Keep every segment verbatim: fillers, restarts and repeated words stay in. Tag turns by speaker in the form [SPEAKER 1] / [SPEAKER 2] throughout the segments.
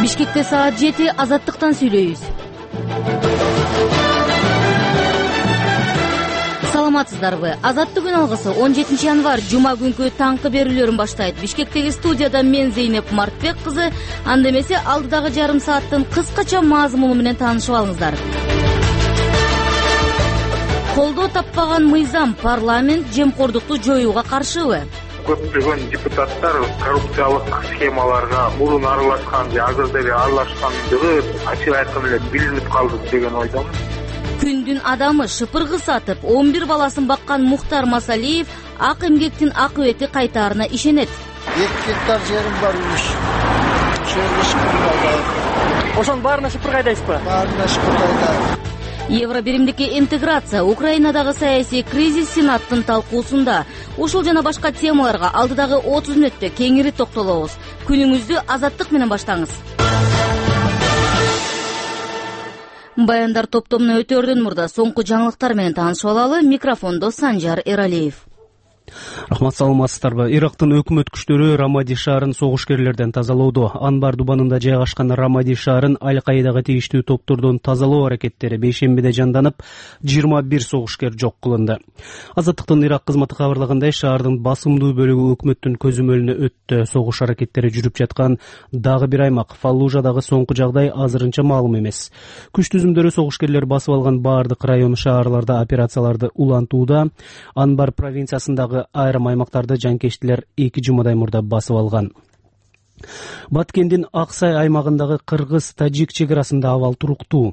[SPEAKER 1] Бишкекте саат жети азаттыктан сүйлөйбүз. Саламатсыздарбы? Азаттык күн алгысы он жетинчи январь жума күнкү таңкы берүүлөрүн баштайт. Бишкектеги студияда мен Зейнеп Мартбек кызы, анда эмесе алдыдагы жарым сааттын кыскача мазмуну менен таанышып алыңыздар. Колдоо таппаган мыйзам: парламент жемкордукту жоюуга каршыбы?
[SPEAKER 2] Көптөгөн депутаттар коррупциялык схемаларга мурун аралашкан же азыр деле аралашкандыгы ачык айткан эле билинип калды деген ойдомун.
[SPEAKER 1] Күндүн адамы шыпыргы сатып он бир баласын баккан Мухтар Масалиев ак эмгектин акыбети кайтаарына ишенет.
[SPEAKER 3] эки гектар жерим бар имиш.
[SPEAKER 4] Ошонун баарына шыпыргайдайсызбы?
[SPEAKER 3] Баарына шыпыргайдайм.
[SPEAKER 1] Евробиримдикке интеграция, Украинадагы саясий кризис Сенаттын талкуусунда. Ушул жана башка темаларга алдыдагы отуз мүнөттө кеңири токтолобуз. Күнүңүздү азаттык менен баштаңыз. Баяндар топтомуна өтөрдөн мурда соңку жаңылыктар менен таанышып алалы. Микрофондо Санжар Эралиев.
[SPEAKER 5] Рахмат, саламатсыздарбы? Ирактын өкмөт күчтөрү Рамади шаарын согушкерлерден тазалоодо. Анбар дубанында жайгашкан Рамади шаарын Аль-Каидага тийиштүү топтордон тазалоо аракеттери бейшембиде жанданып, жыйырма бир согушкер жок кылынды. Азаттыктын Ирак кызматы кабарлагандай, шаардын басымдуу бөлүгү өкмөттүн көзөмөлүнө өттү. Согуш аракеттери жүрүп жаткан дагы бир аймак Фаллужадагы соңку жагдай азырынча маалым эмес. Күч түзүмдөрү согушкерлер басып алган баардык район шаарларда операцияларды улантууда. Анбар провинциясындагы айрым аймактарды жанкештилер эки жумадай мурда басып алган. Баткендин Аксай аймагындагы кыргыз-тажик чек арасында абал туруктуу.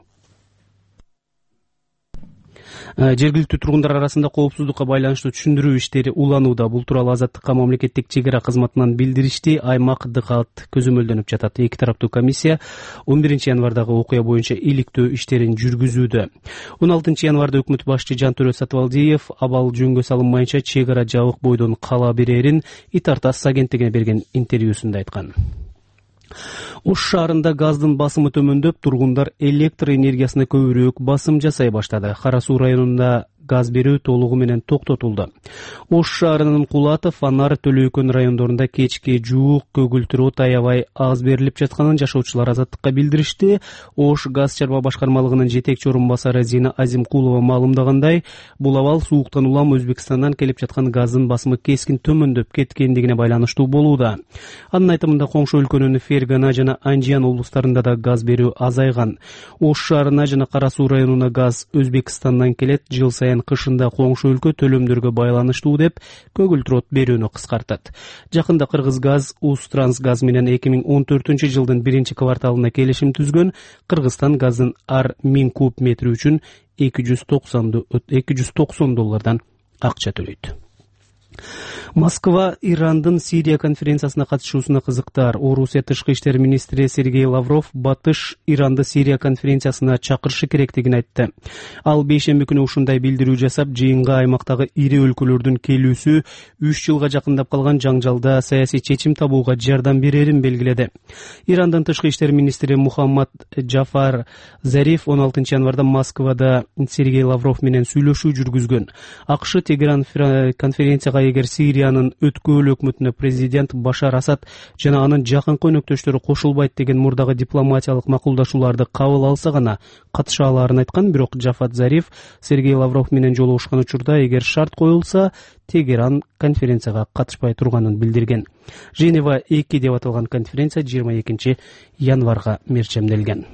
[SPEAKER 5] Жергиликтүү тургундар арасында коопсуздукка байланыштуу түшүндүрүү иштери уланууда. Бул тууралуу Азаттыкка мамлекеттик чек ара кызматынан билдиришти. Аймак дыкаат көзөмөлдөнүп жатат. Эки тараптуу комиссия он биринчи январдагы окуя боюнча иликтөө иштерин жүргүзүүдө. он алтынчы январда өкмөт башчы Жантөрө Сатыбалдиев абал жөнгө салынмайынча чек ара жабык бойдон кала берерин Итартас агенттигине берген интервьюсунда айткан. Ош шаарында газдын басымы төмөндөп, тургундар электр энергиясына көбүрөөк басым жасай баштады. Кара Суу районунда газ берүү толугу менен токтотулду. Ош шаарынын Кулатов, Анар, Төлөйкөн райондорунда кечки жуук, көгүлтүр от аябай аз берилип жатканын жашоочулар Азаттыкка билдиришти. Ош газ чарба башкармалыгынын жетекчи орун басары Зина Азимкулова маалымдагандай, бул абал сууктан улам Өзбекстандан келип жаткан газдын басымы кескин төмөндөп кеткендигине байланыштуу болууда. Анын айтымында коңшу өлкөнүн Фергана жана Анжиян облустарында да газ берүү азайган. Ош шаарына жана Кара Суу районуна газ Өзбекстандан келет. Жыл сайын кышында коңшу өлкө төлөмдөргө байланыштуу деп көгүлтүр от берүүнү кыскартат. Жакында Кыргыз газ Усттрансгаз менен эки миң он төртүнчү жылдын биринчи кварталында келишим түзгөн. Кыргызстан газдын ар миң куб метри үчүн эки жүз токсон доллардан акча төлөйт. Москва Ирандын Сирия конференциясына катышуусуна кызыктар. Орусия тышкы иштер министри Сергей Лавров Батыш Иранды Сирия конференциясына чакырышы керектигин айтты. Ал бейшемби күнү ушундай билдирүү жасап, жыйынга аймактагы ири өлкөлөрдүн келүүсү үч жылга жакындап калган жаңжалда саясий чечим табууга жардам берерин белгиледи. Ирандын тышкы иштер министри Мухаммад Джафар Зариф он алтынчы январда Москвада Сергей Лавров менен сүйлөшүү жүргүзгөн. АКШ Тегеран конференцияга эгер Сириянын өткөөл өкмөтүнө президент Башар Асад жана анын жакынкы өнөктөштөрү кошулбайт деген мурдагы дипломатиялык макулдашууларды кабыл алса гана катыша аларын айткан. Бирок Джафат Зариф Сергей Лавров менен жолугушкан учурда эгер шарт коюлса, Тегеран конференцияга катышпай турганын билдирген. Женева эки деп аталган конференция жыйырма экинчи январга мерчемделген.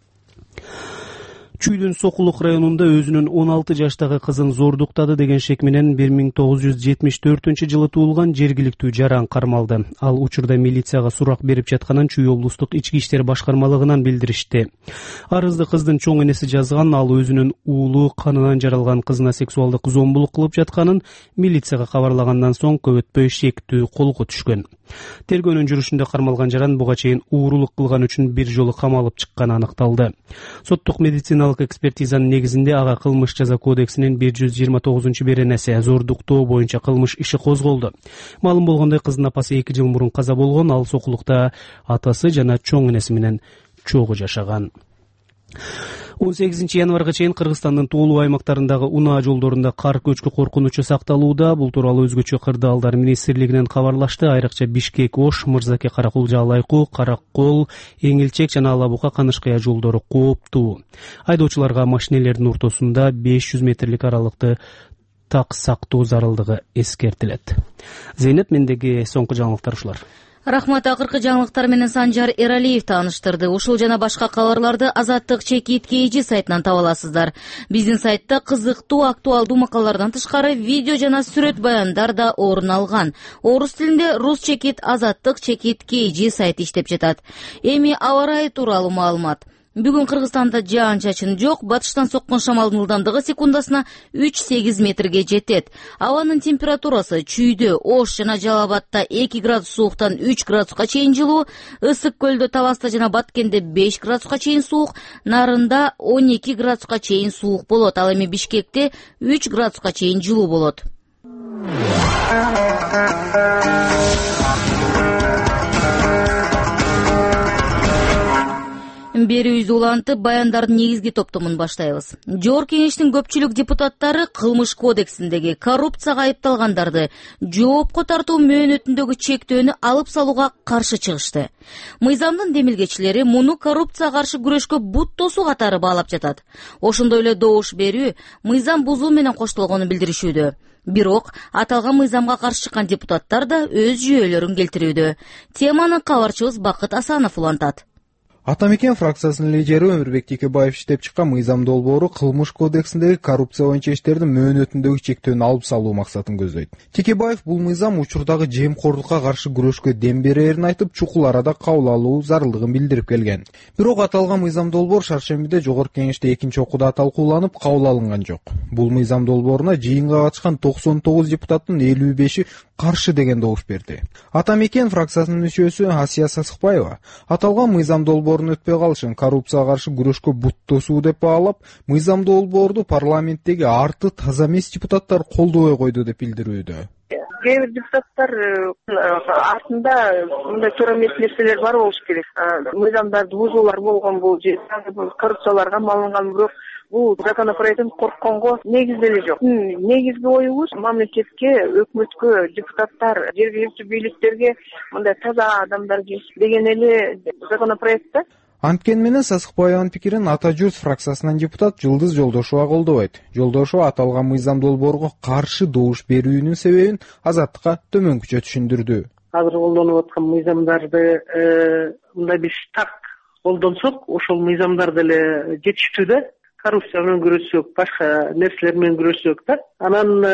[SPEAKER 5] Чүйдүн Сокулук районунда өзүнүн он алты жаштагы кызын зордуктады деген шек менен бир миң тогуз жүз жетимиш төртүнчү жылы туулган жергиликтүү жаран кармалды. Ал учурда милицияга сурак берип жатканын Чүй облустук ички иштер башкармалыгынан билдиришти. Арызды кыздын чоң энеси жазган. Ал өзүнүн уулу канынан жаралган кызына сексуалдык зомбулук кылып жатканын милицияга кабарлагандан соң көп өтпөй шектүү колго түшкөн. Тергөөнүн жүрүшүндө кармалган жаран буга чейин уурулук кылган үчүн бир жолу камалып чыкканы аныкталды. Соттук медициналык экспертизанын негизинде ага кылмыш жаза кодексинин бир жүз жыйырма тогузунчу беренеси зордуктоо боюнча кылмыш иши козголду. Маалым болгондой, кыздын апасы эки жыл мурун каза болгон. Ал Сокулукта атасы жана чоң энеси менен чогуу жашаган. он сегизинчи январга чейин Кыргызстандын тоолуу аймактарындагы унаа жолдорунда кар көчкү коркунучу сакталууда. Бул тууралуу өзгөчө кырдаалдар министрлигинен кабарлашты. Айрыкча Бишкек, Ош, Мырзаке, Каракул, Жалайкуу, Каракол, Эңилчек жана Ала Бука, Канышкыя жолдору кооптуу. Айдоочуларга машинелердин ортосунда беш жүз метрлик аралыкты так сактоо зарылдыгы эскертилет. Зейнеп, мендеги соңку жаңылыктар ушулар.
[SPEAKER 1] Рахмат. Акыркы жаңылыктар менен Санжар Эралиев тааныштырды. Ушул жана башка кабарларды Азаттык чекит kg сайтынан таба аласыздар. Биздин сайтта кызыктуу, актуалдуу макалалардан тышкары видео жана сүрөт баяндар да орун алган. Орус тилинде Рус чекит Азаттык чекит kg сайты иштеп жатат. Эми аба ырайы тууралуу маалымат. Бүгүн Кыргызстанда жаан-чачын жок, батыштан соккон шамалдын ылдамдыгы секундасына үч сегиз метрге жетет. Абанын температурасы чүйдө Ош жана Жалал Абадта эки градус сууктан үч градуска чейин жылуу, Ысык көлдө, Таласта жана Баткенде беш градуска чейин суук, Нарында он эки градуска чейин суук болот. Ал эми Бишкекте үч градуска чейин жылуу болот. Берүүбүздү улантып, баяндардын негизги топтомун баштайбыз. Жогорку Кеңештин көпчүлүк депутаттары кылмыш кодексиндеги коррупцияга айыпталгандарды жоопко тартуу мөөнөтүндөгү чектөөнү алып салууга каршы чыгышты. Мыйзамдын демилгечилери муну коррупцияга каршы күрөшкө бут тосуу катары баалап жатат. Ошондой эле добуш берүү мыйзам бузуу менен коштолгонун билдиришүүдө. Бирок аталган мыйзамга каршы чыккан депутаттар да өз жүйөлөрүн келтирүүдө. Теманы кабарчыбыз Бакыт Асанов улантат.
[SPEAKER 6] Ата мекен фракциясынын лидери Өмүрбек Текебаев иштеп чыккан мыйзам долбоору кылмыш кодексиндеги коррупция боюнча иштердин мөөнөтүндөгү чектөөнү алып салуу максатын көздөйт. Текебаев бул мыйзам учурдагы жемкорлукка каршы күрөшкө дем берерин айтып, чукул арада кабыл алуу зарылдыгын билдирип келген. Бирок аталган мыйзам долбоор шаршембиде Жогорку Кеңеште экинчи окууда талкууланып, кабыл алынган жок. Бул мыйзам долбооруна жыйынга катышкан токсон тогуз депутаттын элүү беши каршы деген добуш берди. Ата мекен фракциясынын мүчөсү Асия Сасыкбаева аталган мыйзам долбоорун өтпөй калышын коррупцияга каршы күрөшкө бут тосуу деп баалап, мыйзам долбоорду парламенттеги арты таза эмес депутаттар колдобой койду деп билдирүүдө.
[SPEAKER 7] Кээ бир депутаттар артында мындай туура эмес нерселер бар болуш керек. Мыйзамдарды бузуулар болгон, бул коррупцияларга малынган, бирок бул законопроекттен коркконго негиз деле жок. Негизги оюбуз мамлекетке, өкмөткө, депутаттар, жергиликтүү бийликтерге мындай таза адамдар деген эле законопроектте.
[SPEAKER 6] Анткени менен Сасыкбаеванын пикирин Ата журт фракциясынан депутат Жылдыз Жолдошова колдобойт. Жолдошова аталган мыйзам долбоорго каршы добуш берүүнүн себебин Азаттыкка төмөнкүчө түшүндүрдү.
[SPEAKER 8] Азыр колдонуп аткан мыйзамдарды мындай биз так колдонсок, ошол мыйзамдар деле жетиштүү да. Коррупция менен күрөшсөк, башка нерселер менен күрөшсөк да. Анан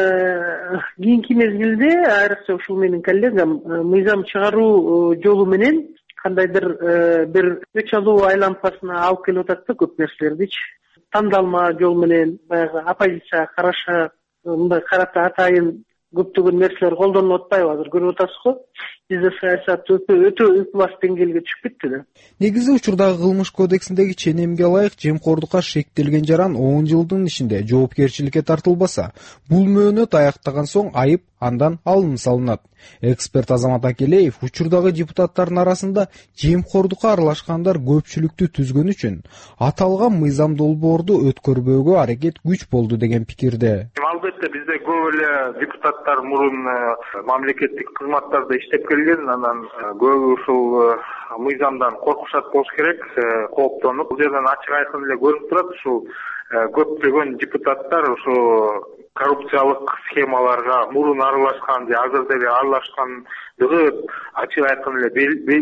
[SPEAKER 8] кийинки мезгилде айрыкча ушул менин коллегам мыйзам чыгаруу жолу менен кандайдыр бир өч алуу айланпасына алып келип атат да көп нерселердичи. Тандалма жол менен баягы оппозицияга карашы мындай карата атайын көптөгөн нерселер колдонулуп атпайбы, азыр көрүп атасыз го. Бизде саясат өтө өтө үкмөт деңгээлге түшүп кетти да.
[SPEAKER 6] Негизи учурдагы кылмыш кодексиндеги ченемге ылайык жемкордукка шектелген жаран он жылдын ичинде жоопкерчиликке тартылбаса, бул мөөнөт аяктаган соң айып андан алым салынат. Эксперт Азамат Акелеев учурдагы депутаттардын арасында жемкордукка аралашкандар көпчүлүктү түзгөн үчүн аталган мыйзам долбоорду өткөрбөөгө аракет күч болду деген пикирде.
[SPEAKER 2] Албетте бизде көп эле депутаттар мурун мамлекеттик кызматтарда иштеп келген, анан көбү ушул мыйзамдан коркушат болуш керек, кооптонуп. Бул жерден ачык айкын эле көрүнүп турат, ушул көптөгөн депутаттар ушул коррупциялык схемаларга мурун аралашкан же азыр деле аралашкандыгы ачык айкын эле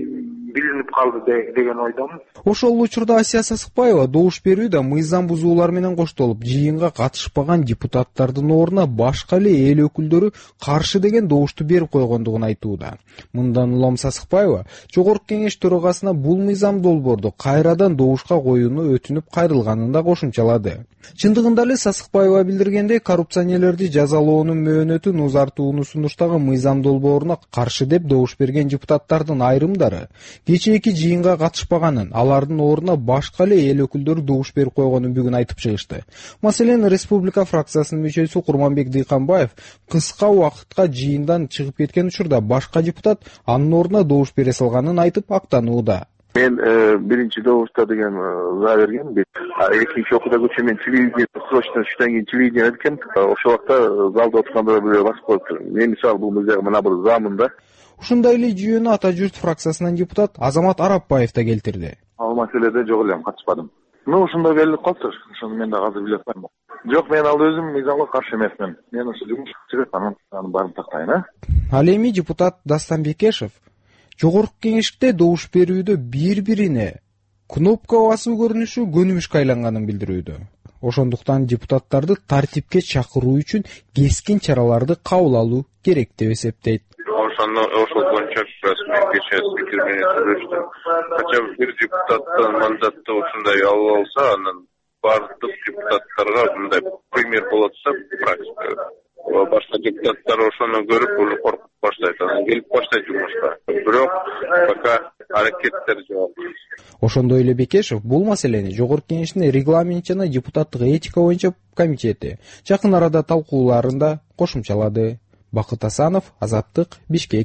[SPEAKER 2] билинип калды деген ойдомун.
[SPEAKER 6] Ошол учурда Асия Сасыкбаева добуш берүүдө мыйзам бузуулар менен коштолуп, жыйынга катышпаган депутаттардын ордуна башка эле эл өкүлдөрү каршы деген добушту берип койгондугун айтууда. Мындан улам Сасыкбаева Жогорку Кеңеш төрагасына бул мыйзам долбоорду кайрадан добушка коюуну өтүнүп кайрылганын да кошумчалады. Чындыгында эле Сасыкбаева билдиргендей, коррупционерлерди жазалоонун мөөнөтүн узартууну сунуштаган мыйзам долбооруна каршы деп добуш берген депутаттардын айрымдары кечээки жыйынга катышпаганын, алардын ордуна башка эле эл өкүлдөрү добуш берип койгонун бүгүн айтып чыгышты. Маселен, Республика фракциясынын мүчөсү Курманбек Дыйканбаев кыска убакытка жыйындан чыгып кеткен учурда башка депутат анын ордуна добуш бере салганын айтып актанууда.
[SPEAKER 9] мен биринчи добушта деген ыза бергем. Экинчи окууда көчө мен телевидение срочно үчтөн кийин телевидение эткем. Ошол убакта залда отурганда бирөө басып коюптур. Мен мисалы бул мыжа мына бир замын да.
[SPEAKER 6] Ушундай эле жүйөнү Ата журт фракциясынан депутат Азамат Арапбаев да келтирди.
[SPEAKER 9] Ал маселеде жок элем, катышпадым. Ну, ошондой белгилеп калыптыр. Ошону мен да азыр биле атпайм. Жок, мен ал өзүм мыйзамга каршы эмесмин. Мен ошо жумуш жүрөт, анан аны баарын тактайын, а.
[SPEAKER 6] Ал эми депутат Дастан Бекешев жогорку кеңеште добуш берүүдө бири-бирине кнопка басуу көрүнүшү көнүмүшкө айланганын билдирүүдө. Ошондуктан депутаттарды тартипке чакыруу үчүн кескин чараларды кабыл алуу керек деп эсептейт.
[SPEAKER 10] Ошону ошол боюнча расмий кечээ спикер менен сүйлөштүм. Качан бир депутаттын мандаты ушундай алып алса, анан бардык депутаттарга мындай пример болот да практика. Башка депутаттар ошону көрүп уже коркуп баштайт, анан келип баштайт жумушка. Бирок пока аракеттер жок.
[SPEAKER 6] Ошондой эле Бекешев бул маселени жогорку кеңештин регламент жана депутаттык этика боюнча комитети жакын арада талкууларында кошумчалады. Бакыт Асанов, Азаттык, Бишкек.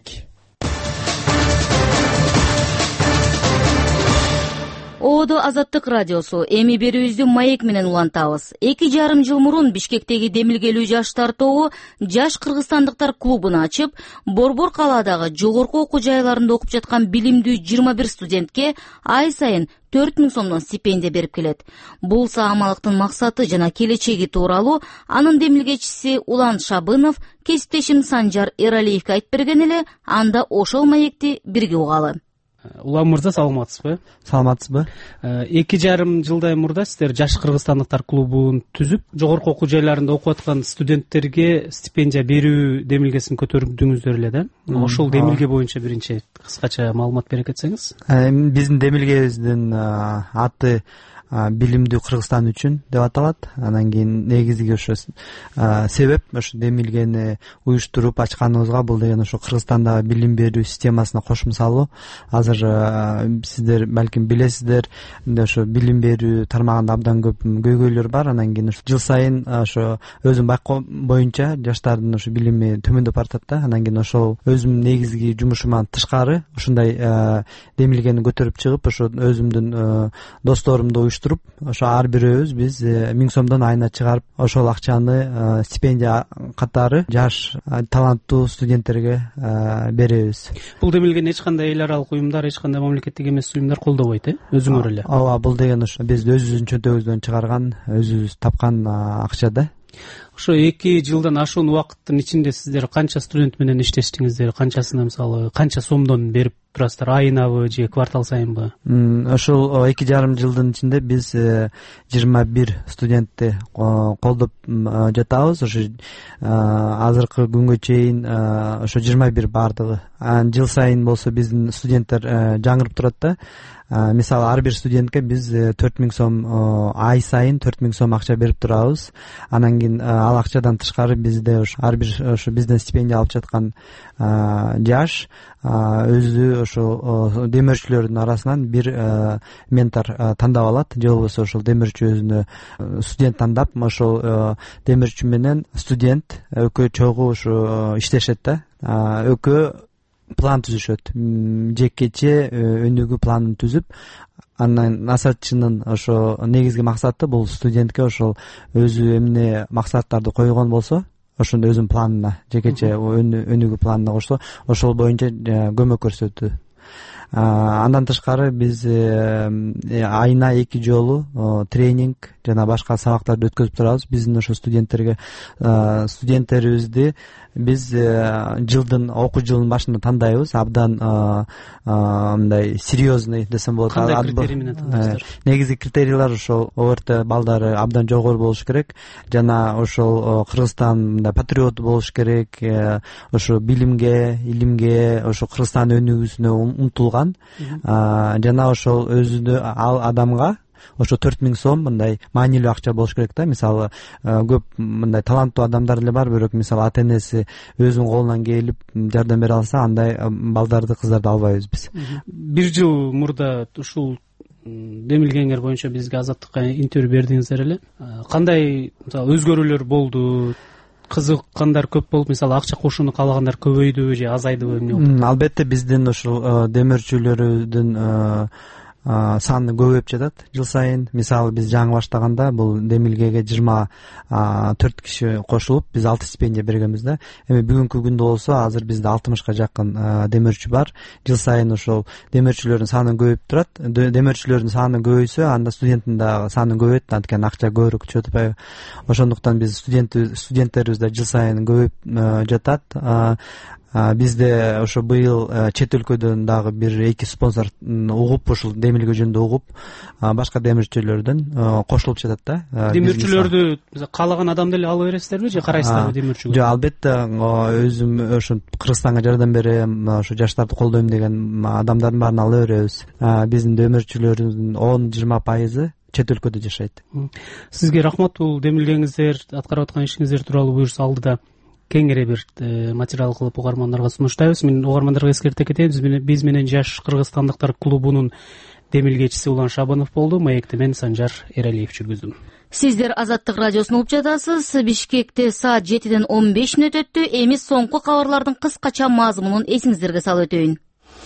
[SPEAKER 1] Оодо Азаттык радиосу. Эми берүүбүздү маек менен улантабыз. Эки жарым жыл мурун Бишкектеги демилгелүү жаштар тобу Жаш кыргызстандыктар клубун ачып, Борбор калаадагы жогорку окуу жайларында окуп жаткан билимдүү жыйырма бир студентке ай сайын төрт миң сомдон стипендия берип келет. Бул саамалыктын максаты жана келечеги тууралуу анын демилгечиси Улан Шабынов кесиптешим Санжар Эралиевге айтып берген эле, анда ошол маекти бирге угалы.
[SPEAKER 5] Улан мырза, саламатсызбы?
[SPEAKER 11] Саламатсызбы?
[SPEAKER 5] Эки жарым жылдай мурда сиздер Жаш кыргызстандыктар клубун түзүп, жогорку окуу жайларында окуп аткан студенттерге стипендия берүү демилгесин көтөрдүңүздөр эле да? Ошол демилге боюнча биринчи кыскача маалымат бере кетсеңиз.
[SPEAKER 11] Биздин демилгебиздин аты билимдүү Кыргызстан үчүн деп аталат. Анан кийин негизги ошо себеп ошо демилгени уюштуруп ачканыбызга бул деген ошо Кыргызстандагы билим берүү системасына кошум салуу. Азыр сиздер балким билесиздер, ошо билим берүү тармагында абдан көп көйгөйлөр бар. Анан кийин жыл сайын ошо өзүм байкоом боюнча жаштардын ошо билими төмөндөп баратат да. Анан кийин ошол өзүм негизги жумушуман тышкары ушундай демилгени көтөрүп чыгып, ошо өзүмдүн досторумду уюштуруп, ошо ар бирөөбүз биз миң сомдон айына чыгарып, ошол акчаны стипендия катары жаш таланттуу студенттерге беребиз.
[SPEAKER 5] Бул демилгени эч кандай эл аралык уюмдар, эч кандай мамлекеттик эмес уюмдар колдобойт, э? Өзүңөр эле.
[SPEAKER 11] Ооба, бул деген ошо биз өзүбүздүн чөнтөгүбүздөн чыгарган, өзүбүз тапкан акча да.
[SPEAKER 5] Ошо эки жылдан ашуун убакыттын ичинде сиздер канча студент менен иштештиңиздер, канчасына мисалы канча сомдон берип турасыздар, айынабы же квартал сайынбы?
[SPEAKER 11] Ошол эки жарым жылдын ичинде биз жыйырма бир студентти колдоп жатабыз. Ошо азыркы күнгө чейин ошо жыйырма бир бардыгы. Жыл сайын болсо биздин студенттер жаңырып турат да. Мисалы ар бир студентке биз төрт миң сом ай сайын төрт миң сом акча берип турабыз. Анан кийин ал акчадан тышкары бизде ошо ар бир ошо бизден стипендия алып жаткан жаш өзү ошо демөөрчүлөрдүн арасынан бир ментор тандап алат, же болбосо ошол демөөрчү өзүнө студент тандап, ошол демөөрчү менен студент экөө чогуу ошо иштешет да. Экөө план түзүшөт, жекече өнүгүү планын түзүп, анан насаатчынын ошо негизги максаты бул студентке ошол өзү эмне максаттарды койгон болсо, ошондо өзүнүн планына, жекече өнүгүү планына кошсо, ошол боюнча көмөк көрсөтүү. Андан тышкары биз айына эки жолу тренинг жана башка сабактарды өткөзүп турабыз. Биздин ошо студенттерге студенттерибизди биз жылдын окуу жылынын башында тандайбыз. Абдан мындай серьезный десем болот.
[SPEAKER 5] Кандай критерий менен тандайсыздар?
[SPEAKER 11] Негизги критерийлер ошол орто балдары абдан жогору болуш керек, жана ошол Кыргызстан мындай патриот болуш керек, ошо билимге, илимге, ошо Кыргызстан өнүгүүсүнө умтулган, жана ошол өзүнө ал адамга ошо төрт миң сом мындай маанилүү акча болуш керек да. Мисалы көп мындай таланттуу адамдар эле бар, бирок мисалы ата энеси өзүнүн колунан келип жардам бере алса, андай балдарды, кыздарды албайбыз биз.
[SPEAKER 5] Бир жыл мурда ушул демилгеңер боюнча бизге Азаттыкка интервью бердиңиздер эле. Кандай мисалы өзгөрүүлөр болду? кызыккандар көп болуп, мисалы акча кошууну каалагандар көбөйдүбү же азайдыбы эмне болду?
[SPEAKER 11] Албетте биздин ушул демирчүлөрүдүн саны көбөйүп жатат жыл сайын. Мисалы биз жаңы баштаганда бул демилгеге жыйырма төрт киши кошулуп биз алты стипендия бергенбиз да. Эми бүгүнкү күндө болсо азыр бизде алтымышка жакын демирчү бар. Жыл сайын ошол демирчүлөрдүн саны көбөйүп турат. Демирчүлөрдүн саны көбөйсө анда студенттин дагы саны көбөйөт, анткени акча көбүрөөк түшүп атпайбы. Ошондуктан биз студент студенттерибиз да жыл сайын көбөйүп жатат. Бизде ошо быйыл чет өлкөдөн дагы бир эки спонсор угуп, ушул демилге жөнүндө угуп, башка демирчүлөрдөн кошулуп жатат да.
[SPEAKER 5] Демирчүлөрдү каалаган адамды эле ала бересиздерби же карайсыздарбы демирчүгө?
[SPEAKER 11] Жок, албетте өзүм ошо Кыргызстанга жардам берем, ошо жаштарды колдойм деген адамдардын баарын ала беребиз. Биздин демирчүлөрдүн он жыйырма пайызы чет өлкөдө жашайт.
[SPEAKER 5] Сизге рахмат, бул демилгеңиздер, аткарып аткан ишиңиздер тууралуу буюрса алдыда кеңири бир материал кылып угармандарга сунуштайбыз. Мен угармандарга эскерте кетейин, биз менен Жаш кыргызстандыктар клубунун демилгечиси Улан Шабанов болду. Маекти мен Санжар Эралиев жүргүздүм.
[SPEAKER 1] Сиздер Азаттык радиосун угуп жатасыз. Бишкекте саат жетиден он беш мүнөт өттү. Эми соңку кабарлардын кыскача мазмунун эсиңиздерге салып өтөйүн.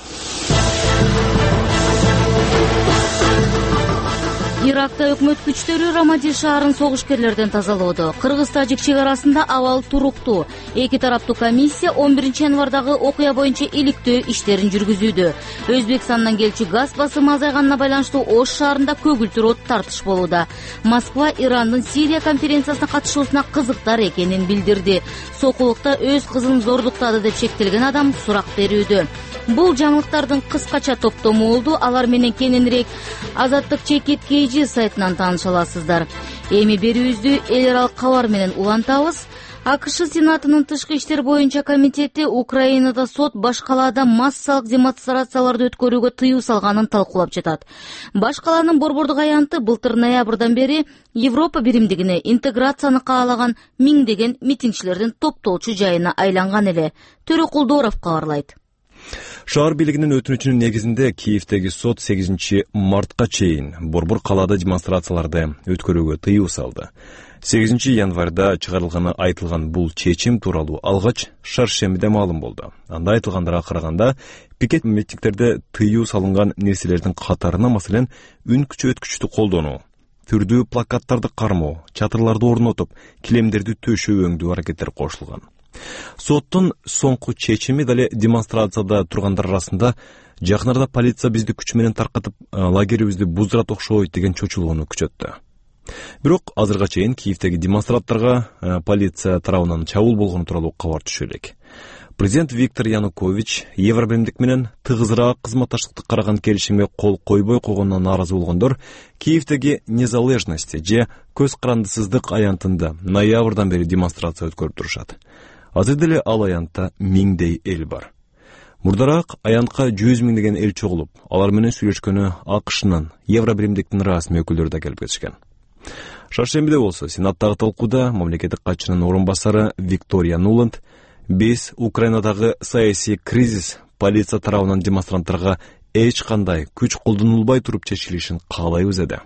[SPEAKER 1] Иракта өкмөт күчтөрү Рамади шаарын согушкерлерден тазалоодо. Кыргыз-тажик чек арасында абал туруктуу. Эки тараптуу комиссия он биринчи январдагы окуя боюнча иликтөө иштерин жүргүзүүдө. Өзбекстандан келчү газ басымы азайганына байланыштуу Ош шаарында көгүлтүр от тартыш болууда. Москва Ирандын Сирия конференциясына катышуусуна кызыктар экенин билдирди. Сокулукта өз кызын зордуктады деп шектелген адам сурак берүүдө. Бул жаңылыктардын кыскача топтому болду. Алар менен кененирээк Азаттык чекит кейжи сайтынан тааныша аласыздар. Эми берүүбүздү эл аралык кабар менен улантабыз. АКШ Сенатынын тышкы иштер боюнча комитети Украинада сот баш калаада массалык демонстрацияларды өткөрүүгө тыюу салганын талкуулап жатат. Баш калаанын борбордук аянты былтыр ноябрдан бери Европа биримдигине интеграцияны каалаган миңдеген митингчилердин топтолчу жайына айланган эле. Төрөкулдоров кабарлайт.
[SPEAKER 12] Шаар бийлигинин өтүнүчүнүн негизинде Киевдеги сот сегизинчи мартка чейин борбор калаада демонстрацияларды өткөрүүгө тыюу салды. сегизинчи январда чыгарылганы айтылган бул чечим тууралуу алгач шаршембиде маалым болду. Анда айтылгандарга караганда, пикет митингдерде тыюу салынган нерселердин катарына маселен үн күчөткүчтү колдонуу, түрдүү плакаттарды кармоо, чатырларды орнотуп, килемдерди төшөө өңдүү аракеттер кошулган. Соттун соңку чечими дале демонстрацияда тургандар арасында жакын арада полиция бизди күч менен таркатып, лагерибизди буздурат окшойт деген чочулууну күчөттү. Бирок азырга чейин Киевдеги демонстранттарга полиция тарабынан чабуул болгону тууралуу кабар түшө элек. Президент Виктор Янукович Евробиримдик менен тыгызыраак кызматташтыкты караган келишимге кол койбой койгонуна нааразы болгондор Киевдеги Незалежности же көз карандысыздык аянтында ноябрдан бери демонстрация өткөрүп турушат. Азыр деле ал аянтта миңдей эл бар. Мурдараак аянтка жүз миңдеген эл чогулуп, алар менен сүйлөшкөнү АКШнын, Евробиримдиктин расмий өкүлдөрү да келип кетишкен. Шаршембиде болсо Сенаттагы талкууда мамлекеттик катчынын орун басары Виктория Нуланд биз Украинадагы саясий кризис полиция тарабынан демонстранттарга эч кандай күч колдонулбай туруп чечилишин каалайбыз деди.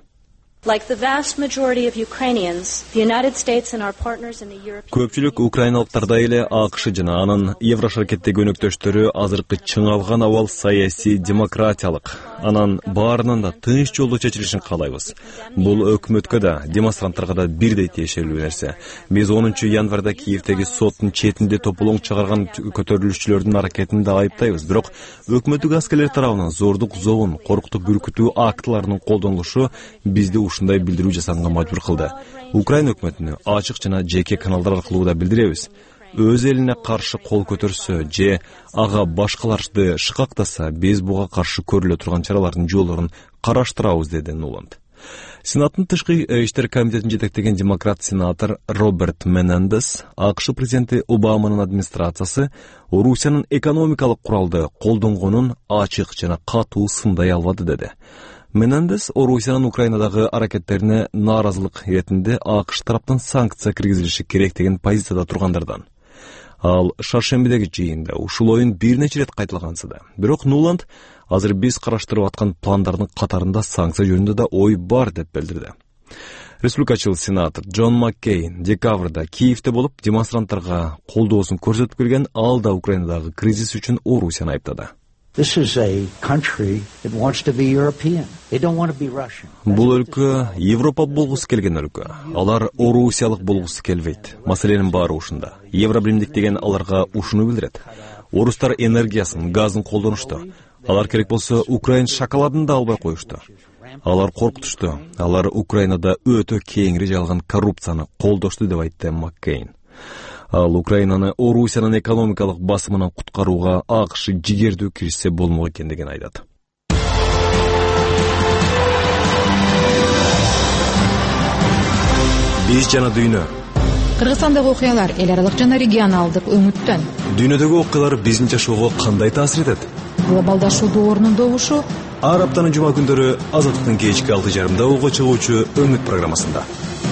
[SPEAKER 12] Көпчүлүк украиналыктардай эле АКШ жана анын Еврошаркеттеги өнөктөштөрү азыркы чыңалган абал саясий демократиялык, анан баарынан да тынч жолдо чечилишин каалайбыз. Бул өкмөткө да, демонстранттарга да бирдей тиешелүү нерсе. Биз онунчу январда Киевдеги соттун четинде тополоң чыгарган көтөрүлүшчүлөрдүн аракетин да айыптайбыз. Бирок өкмөттүк аскерлер тарабынан зордук, зобун, коркутуп бүркүтүү актыларынын колдонулушу бизди ушундай билдирүү жасаганга мажбур кылды. Украина өкмөтүнө ачык жана жеке каналдар аркылуу да билдиребиз. Өз элине каршы кол көтөрсө же ага башкаларды шыкактаса, биз буга каршы көрүлө турган чаралардын жолдорун караштырабыз, деди Нуланд. Сенаттын тышкы иштер комитетин жетектеген демократ сенатор Роберт Менендес АКШ президенти Обаманын администрациясы Орусиянын экономикалык куралды колдонгонун ачык жана катуу сындай албады, деди. Менендес Орусиянын Украинадагы аракеттерине нааразылык иретинде АКШ тараптан санкция киргизилиши керек деген позицияда тургандардан. Ал шаршембидеги жыйында ушул оюн бир нече ирет кайталагансыды. Бирок Нуланд азыр биз караштырып аткан пландардын катарында санкция жөнүндө да ой бар деп билдирди. Республикачыл сенатор Джон Маккейн декабрда Киевде болуп демонстранттарга колдоосун көрсөтүп келген, ал да Украинадагы кризис үчүн Орусияны айыптады.
[SPEAKER 13] This is a country that wants to be European. They don't want to be Russian.
[SPEAKER 12] Бул өлкө Европа болгусу келген өлкө. Алар Орусиялык болгусу келбейт. Маселенин баары ушунда. Евробиримдик деген аларга ушуну билдирет. Орустар энергиясын, газын колдонушту. Алар керек болсо Украин шоколадын да албай коюшту. Алар коркутушту. Алар Украинада өтө кеңири жайылган коррупцияны колдошту деп айтты Маккейн. Ал Украинаны Орусиянын экономикалык басымынан куткарууга АКШ жигердүү киришсе болмок экендигин айтат. Биз жана дүйнө.
[SPEAKER 14] Кыргызстандагы окуялар эл аралык жана регионалдык өңүттөн.
[SPEAKER 12] Дүйнөдөгү окуялар биздин жашоого кандай таасир этет?
[SPEAKER 14] Глобалдашуу доорунун добушу.
[SPEAKER 12] Ар аптанын жума күндөрү Азаттыктын кечки алты жарымда уга чыгуучу Өңүт программасында.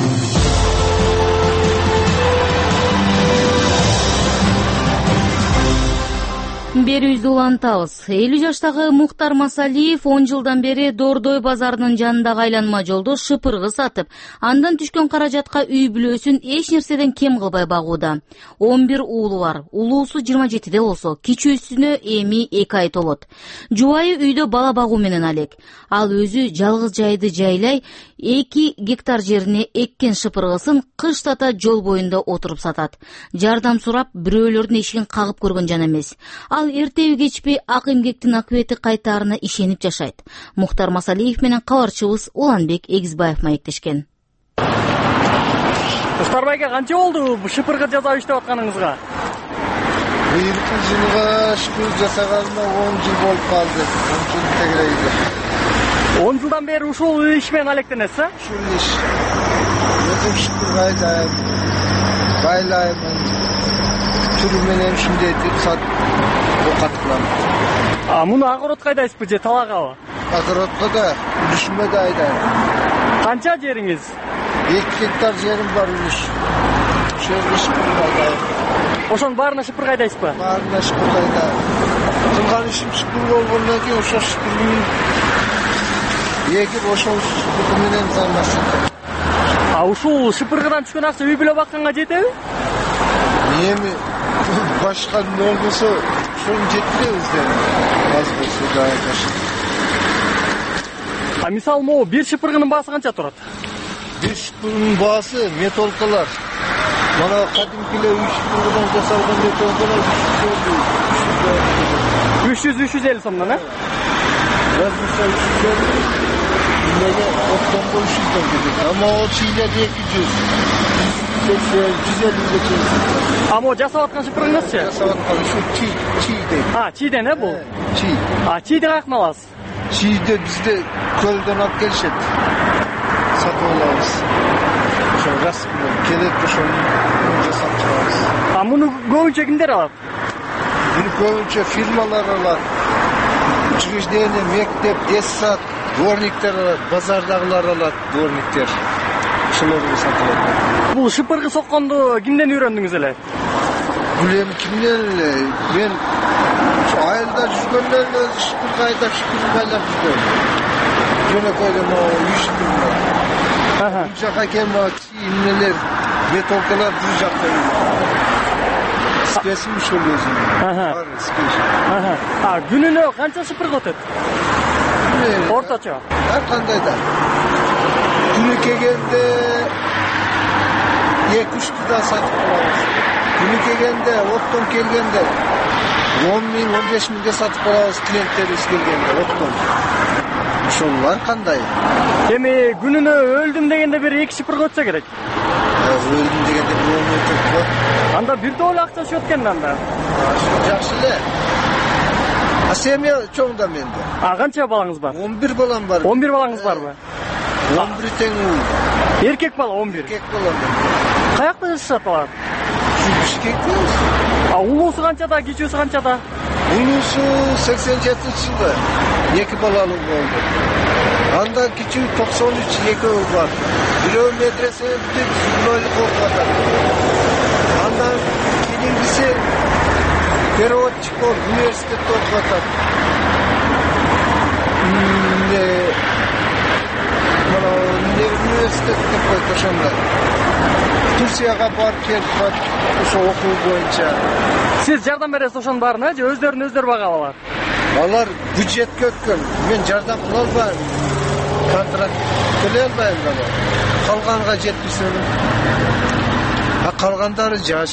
[SPEAKER 1] Берүүбүздү улантабыз. элүү жаштагы Мухтар Масалиев он жылдан бери Дордой базарынын жанындагы айланма жолдо шыпыргы сатып, андан түшкөн каражатка үй бүлөсүн эч нерседен кем кылбай багууда. он бир уулу бар. Улуусу жыйырма жетиде болсо, кичүүсүнө эми эки ай толот. Жубайы үйдө бала багуу менен алек. Ал өзү жалгыз жайды жайлай эки гектар жерине эккен шыпыргысын кыштата жол боюнда отуруп сатат. Жардам сурап бирөөлөрдүн эшигин кагып көргөн жана эмес. Ал эртеби кечпей ак эмгектин акыбети кайтаарына ишенип жашайт. Мухтар Масалиев менен кабарчыбыз Уланбек Эгизбаев маектешкен.
[SPEAKER 4] Мухтарбайга канча болду бул шыпыргы жасап иштеп атканыңызга?
[SPEAKER 3] Быйылкы жылга шыпыргы жасаганыма он жыл болуп калды. он жыл тегерейди.
[SPEAKER 4] он жылдан бери ушул иш менен алектенесиз, а?
[SPEAKER 3] Ушул иш. Өзүм шыпыргы айдайм, байлаймын. Түрү менен ушундай деп сатып окат кылам.
[SPEAKER 4] А муну огородко айдайсызбы же талагабы?
[SPEAKER 3] Огородко да, үлүшүмө да айдайм.
[SPEAKER 4] Канча жериңиз?
[SPEAKER 3] эки гектар жерим бар үлүш. Ошол шыпыргы айдайм.
[SPEAKER 4] Ошонун баарына шыпыргы айдайсызбы?
[SPEAKER 3] Баарына шыпыргы айдайм. Кылган ишим шыпыргы болгондон кийин ошол шыпыргынын эгип ошол шыпыргы менен займашат.
[SPEAKER 4] А ушул шыпыргыдан түшкөн акча үй бүлө бакканга жетеби?
[SPEAKER 3] Эми башка нөл болсо ошону жетпейбиз да. Аз болсо да айдашат.
[SPEAKER 4] А мисалы могу бир шыпыргынын баасы канча турат?
[SPEAKER 3] Бир шыпыргынын баасы металкалар. Мана кадимкиле үч шыпыргыдан жасалган металкалар
[SPEAKER 4] үч жүз үч жүз элүү сомдон, а?
[SPEAKER 3] Разница үч жүз элүү. Неге оттон үч жүздөн кетет. Ама о чийлер эки жүз. жүз элүүгө чейин.
[SPEAKER 4] А могу жасап аткан шыпыргыңызчы?
[SPEAKER 3] Жасап аткан ушу чи, чийден.
[SPEAKER 4] А, чийден э бул?
[SPEAKER 3] Чи.
[SPEAKER 4] А чийди каяктан аласыз?
[SPEAKER 3] Чийди бизде көлдөн алып келишет. Сатып алабыз. Ошо рас менен керек ошону жасап чыгабыз.
[SPEAKER 4] А муну көбүнчө кимдер алат?
[SPEAKER 3] Муну көбүнчө фирмалар алат. Учреждение, мектеп, детсад, дворниктер алат, базардагылар алат, дворниктер. Ошолорду сатып алат.
[SPEAKER 4] Бул шыпыргы сокконду кимден үйрөндүңүз эле?
[SPEAKER 3] Бул эми кимден эле? Мен айылда жүргөндөн эле шыпыргы айдап, шыпыргы байлап жүргөм. Жөнөкөйдө могу үй шыпыргы. Бул жака келип эмнелер, металкалар бул жакта. Спесим ушул өзүм. Бар спесим.
[SPEAKER 4] А күнүнө канча шыпыргы өтөт? Орточо.
[SPEAKER 3] Ар кандай да. Күнү келгенде эки үч да сатып алабыз. Күнү келгенде, оттон келгенде он миң, он беш миңге сатып алабыз клиенттерибиз келгенде оттон. Ошол ар кандай.
[SPEAKER 4] Эми күнүнө өлдүм дегенде бир эки шыпыргы өтсө керек.
[SPEAKER 3] Өлдүм дегенде бир он өтөт го.
[SPEAKER 4] Анда бир доле акча өтөт экен анда.
[SPEAKER 3] Жакшы эле. А семья чоң да менде.
[SPEAKER 4] А канча балаңыз бар?
[SPEAKER 3] он бир балам бар.
[SPEAKER 4] он бир балаңыз барбы?
[SPEAKER 3] он бир тең уул.
[SPEAKER 4] Эркек бала он бир.
[SPEAKER 3] Эркек балам.
[SPEAKER 4] Каякта жашашат алар?
[SPEAKER 3] Бишкекте.
[SPEAKER 4] А улуусу канчада, кичүүсү канчада?
[SPEAKER 3] Улуусу сексен жетинчи жылы эки балалуу болду. Анда кичүү токсон үч экөө бар. Бирөө медресеге бүтүп сүйлөөлүк окуп атат. Андан кийингиси переводчик болуп университетте окуп атат. Мына университет деп коет. комиссияга барып келип атат ошо окуу боюнча.
[SPEAKER 4] Сиз жардам бересиз ошонун баарына же өздөрүн өздөрү багып алат?
[SPEAKER 3] Алар бюджетке өткөн. Мен жардам кыла албайм. Контракт төлөй албайм дагы. Калганга жетпесем. А калгандары жаш.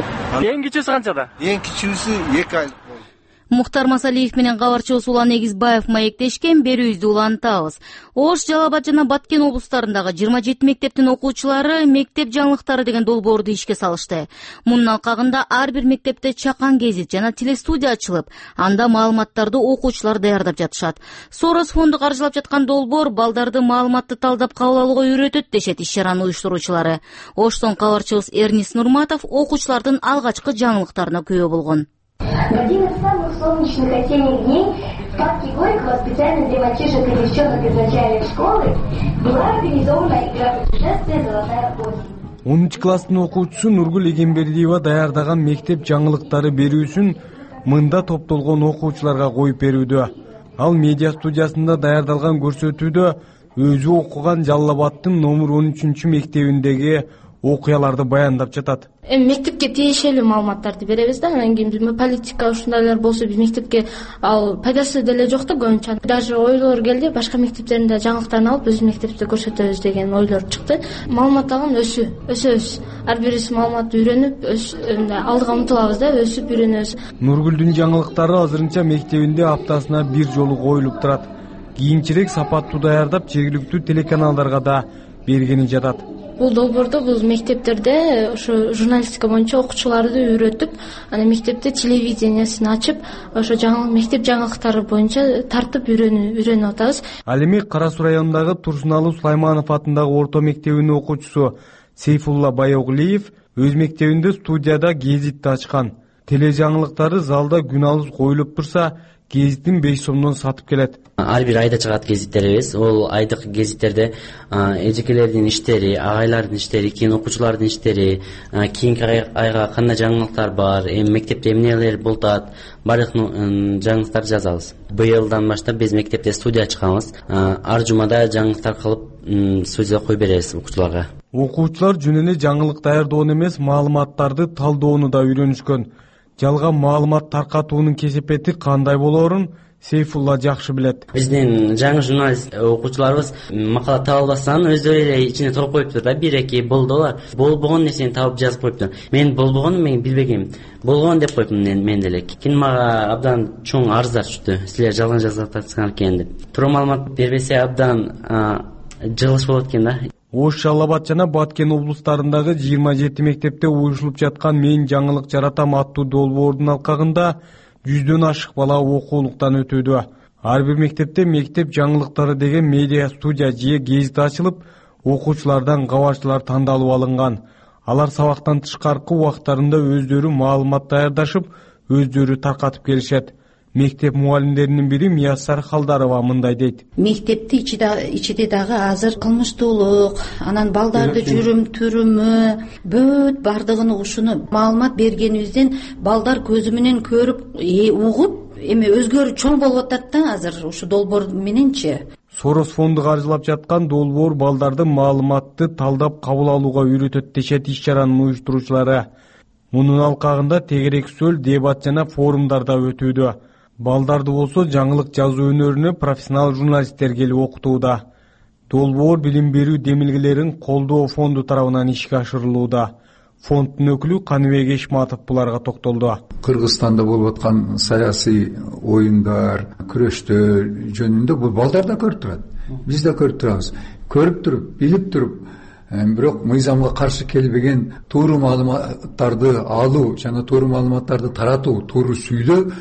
[SPEAKER 4] Эң кичүүсү канчада?
[SPEAKER 3] Эң кичүүсү эки айлык.
[SPEAKER 1] Мухтар Масалиев менен кабарчыбыз Улан Эгизбаев маектешкен, берүүбүздү улантабыз. Ош, Жалал Абад жана Баткен облустарындагы жыйырма жети мектептин окуучулары мектеп жаңылыктары деген долбоорду ишке салышты. Мунун алкагында ар бир мектепте чакан гезит жана телестудия ачылып, анда маалыматтарды окуучулар даярдап жатышат. Сорос фонду каржылап жаткан долбоор балдарды маалыматты талдап кабыл алууга үйрөтөт дешет иш-чаранын уюштуруучулары. Оштон кабарчыбыз Эрнис Нурматов окуучулардын алгачкы жаңылыктарына күбө болгон.
[SPEAKER 15] В один из самых солнечных осенних дней в парке Горького специально для мальчишек и девчонок из начальной школы была организована игра путешествия «Золотая осень».
[SPEAKER 16] онунчу класстын окуучусу Нургул Эгембердиева даярдаган мектеп жаңылыктары берүүсүн мында топтолгон окуучуларга коюп берүүдө. Ал медиа студиясында даярдалган көрсөтүүдө өзү окуган Жалал Абадтын номер он үчүнчү мектебиндеги окуяларды баяндап жатат.
[SPEAKER 17] Эми мектепке тиешелүү маалыматтарды беребиз да, анан кийин политика ушундайлар болсо биз мектепке ал пайдасы деле жок да көбүнчө. Даже ойлор келди, башка мектептердин да жаңылыктарын алып биздин мектепте көрсөтөбүз деген ойлор чыкты. Маалымат алган өсүү, өсөбүз. Ар бирибиз маалыматты үйрөнүп, алдыга умтулабыз да, өсүп үйрөнөбүз.
[SPEAKER 16] Нургүлдүн жаңылыктары азырынча мектебинде аптасына бир жолу коюлуп турат. Кийинчерээк сапаттуу даярдап жергиликтүү телеканалдарга да бергени жатат.
[SPEAKER 17] Бул долбоорду бул мектептерде ошо журналистика боюнча окуучуларды үйрөтүп, анан мектепте телевидениясын ачып, ошо жаңы мектеп жаңылыктары боюнча тартып үйрөнүп үйрөнүп атабыз.
[SPEAKER 16] Ал эми Кара Суу районундагы Турсуналы Сулайманов атындагы орто мектебинин окуучусу Сейфулла Байоглиев өз мектебинде студияда гезитти ачкан. Тележаңылыктары залда күн алыс коюлуп турса, гезиттин беш сомдон сатып келет.
[SPEAKER 18] Ар бир айда чыгат гезиттерибиз. Ол айдык гезиттерде эжекелердин иштери, агайлардын иштери, кийин окуучулардын иштери, кийинки айга кандай жаңылыктар бар, эми мектепте эмнелер болуп атат, баардык жаңылыктарды жазабыз. Быйылдан баштап биз мектепте студия ачканбыз. Ар жумада жаңылыктар кылып студияда коюп беребиз окуучуларга.
[SPEAKER 16] Окуучулар жөн эле жаңылык даярдоону эмес, маалыматтарды талдоону да үйрөнүшкөн. Жалган маалымат таркатуунун кесепети кандай болоорун Сейфулла жакшы билет.
[SPEAKER 18] Биздин жаңы журналист окуучуларыбыз макала таба албастан өздөрү эле ичине толуп коюптур да, бир эки болду алар. Болбогон нерсени табып жазып коюптур. Мен болбогонун мен билбегем. Болгон деп коюптум мен деле. Кийин мага абдан чоң арыздар түштү. Силер жалган жазып атасыңар экен деп. Туура маалымат бербесе абдан жыгылыш болот экен да.
[SPEAKER 16] Ош, Жалал Абад жана Баткен облустарындагы жыйырма жети мектепте уюшулуп жаткан Мен жаңылык жаратам аттуу долбоордун алкагында жүздөн ашык бала окуулуктан өтүүдө. Ар бир мектепте мектеп жаңылыктары деген медиа студия же гезит ачылып, окуучулардан кабарчылар тандалып алынган. Алар сабактан тышкаркы убактарында өздөрү маалымат даярдашып, өздөрү таркатып келишет. Мектеп мугалимдеринин бири Мияссар Халдарова мындай дейт.
[SPEAKER 19] Мектепти ичиде дагы азыр кылмыштуулук, анан балдарды жүрүм түрүмү, бүт бардыгын ушуну маалымат бергенибизден балдар көзү менен көрүп, угуп, эми өзгөрүү чоң болуп атат да азыр ушу долбоор мененчи.
[SPEAKER 16] Сорос фонду каржылап жаткан долбоор балдарды маалыматты талдап кабыл алууга үйрөтөт дешет иш-чаранын уюштуруучулары. Мунун алкагында тегерек сөөл, дебат жана форумдар да өтүүдө. Балдарды болсо жаңылык жазуу өнөрүнө профессионал журналисттер келип окутууда. Долбоор билим берүү демилгелерин колдоо фонду тарабынан ишке ашырылууда. Фонддун өкүлү Каныбек Эшматов буларга токтолду.
[SPEAKER 20] Кыргызстанда болуп аткан саясий оюндар, күрөштөр жөнүндө бул балдар да көрүп турат. Биз да көрүп турабыз. Көрүп туруп, билип туруп, бирок мыйзамга каршы келбеген туура маалыматтарды алуу жана туура маалыматтарды таратуу, туура сүйлөө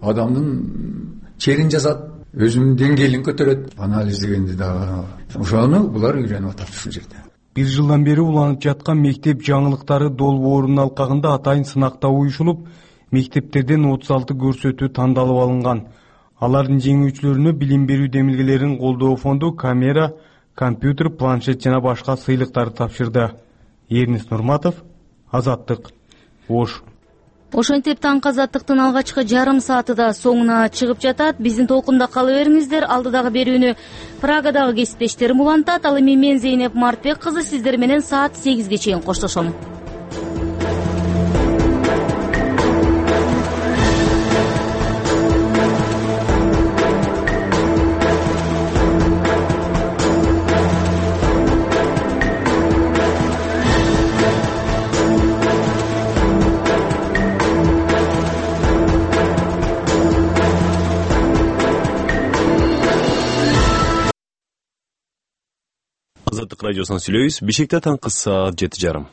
[SPEAKER 20] адамдын черин жазат, өзүнүн деңгээлин көтөрөт. Анализ дегенди да ошону булар үйрөнүп атат ушул жерде.
[SPEAKER 16] Бир жылдан бери уланып жаткан мектеп жаңылыктары долбоорунун алкагында атайын сынакта уюшулуп, мектептерден отуз алты көрсөтүү тандалып алынган. Алардын жеңүүчүлөрүнө билим берүү демилгелерин колдоо фонду камера, компьютер, планшет жана башка сыйлыктарды тапшырды. Эрнис Нурматов, Азаттык, Ош.
[SPEAKER 1] Ошентип таңкы Азаттыктын алгачкы жарым сааты да соңуна чыгып жатат. Биздин толкунда кала бериңиздер. Алдыдагы берүүнү Прагадагы кесиптештерим улантат. Ал эми мен Зейнеп Мартбек кызы сиздер менен саат сегизге чейин коштошом.
[SPEAKER 12] Азаттык радиосунан сүйлөйбүз. Бишкекте таңкы саат жети жарым.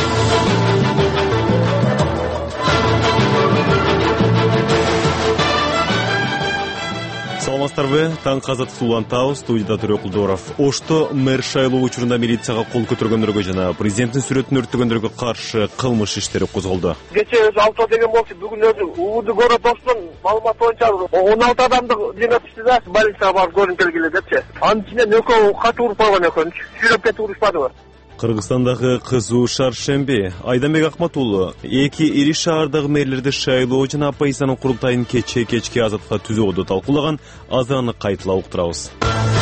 [SPEAKER 12] Саламатсыздарбы? Таңкы Азаттык улантабыз. Студияда Төрөк Кулдоров. Ошто мэр шайлоо учурунда милицияга кол көтөргөндөргө жана президенттин сүрөтүн өрттөгөндөргө каршы кылмыш иштери козголду.
[SPEAKER 21] Кечээ өзү алты деген болчу, бүгүн өзү УУД город Ошдон маалымат боюнча он алты адамды жөнөтүштү да больницага барып көрүнүп келгиле депчи. Анын ичинен экөө катуу уруп койгон экен. Сүрөп кетип урушпадыбы?
[SPEAKER 12] Кыргызстандагы кызуу шаршемби. Айданбек Акмат уулу эки ири шаардагы мэрлерди шайлоо жана оппозициянын курултайын кечээ кечки Азатка түзүүгө талкуулаган. Азыр аны кайтыла уктурабыз.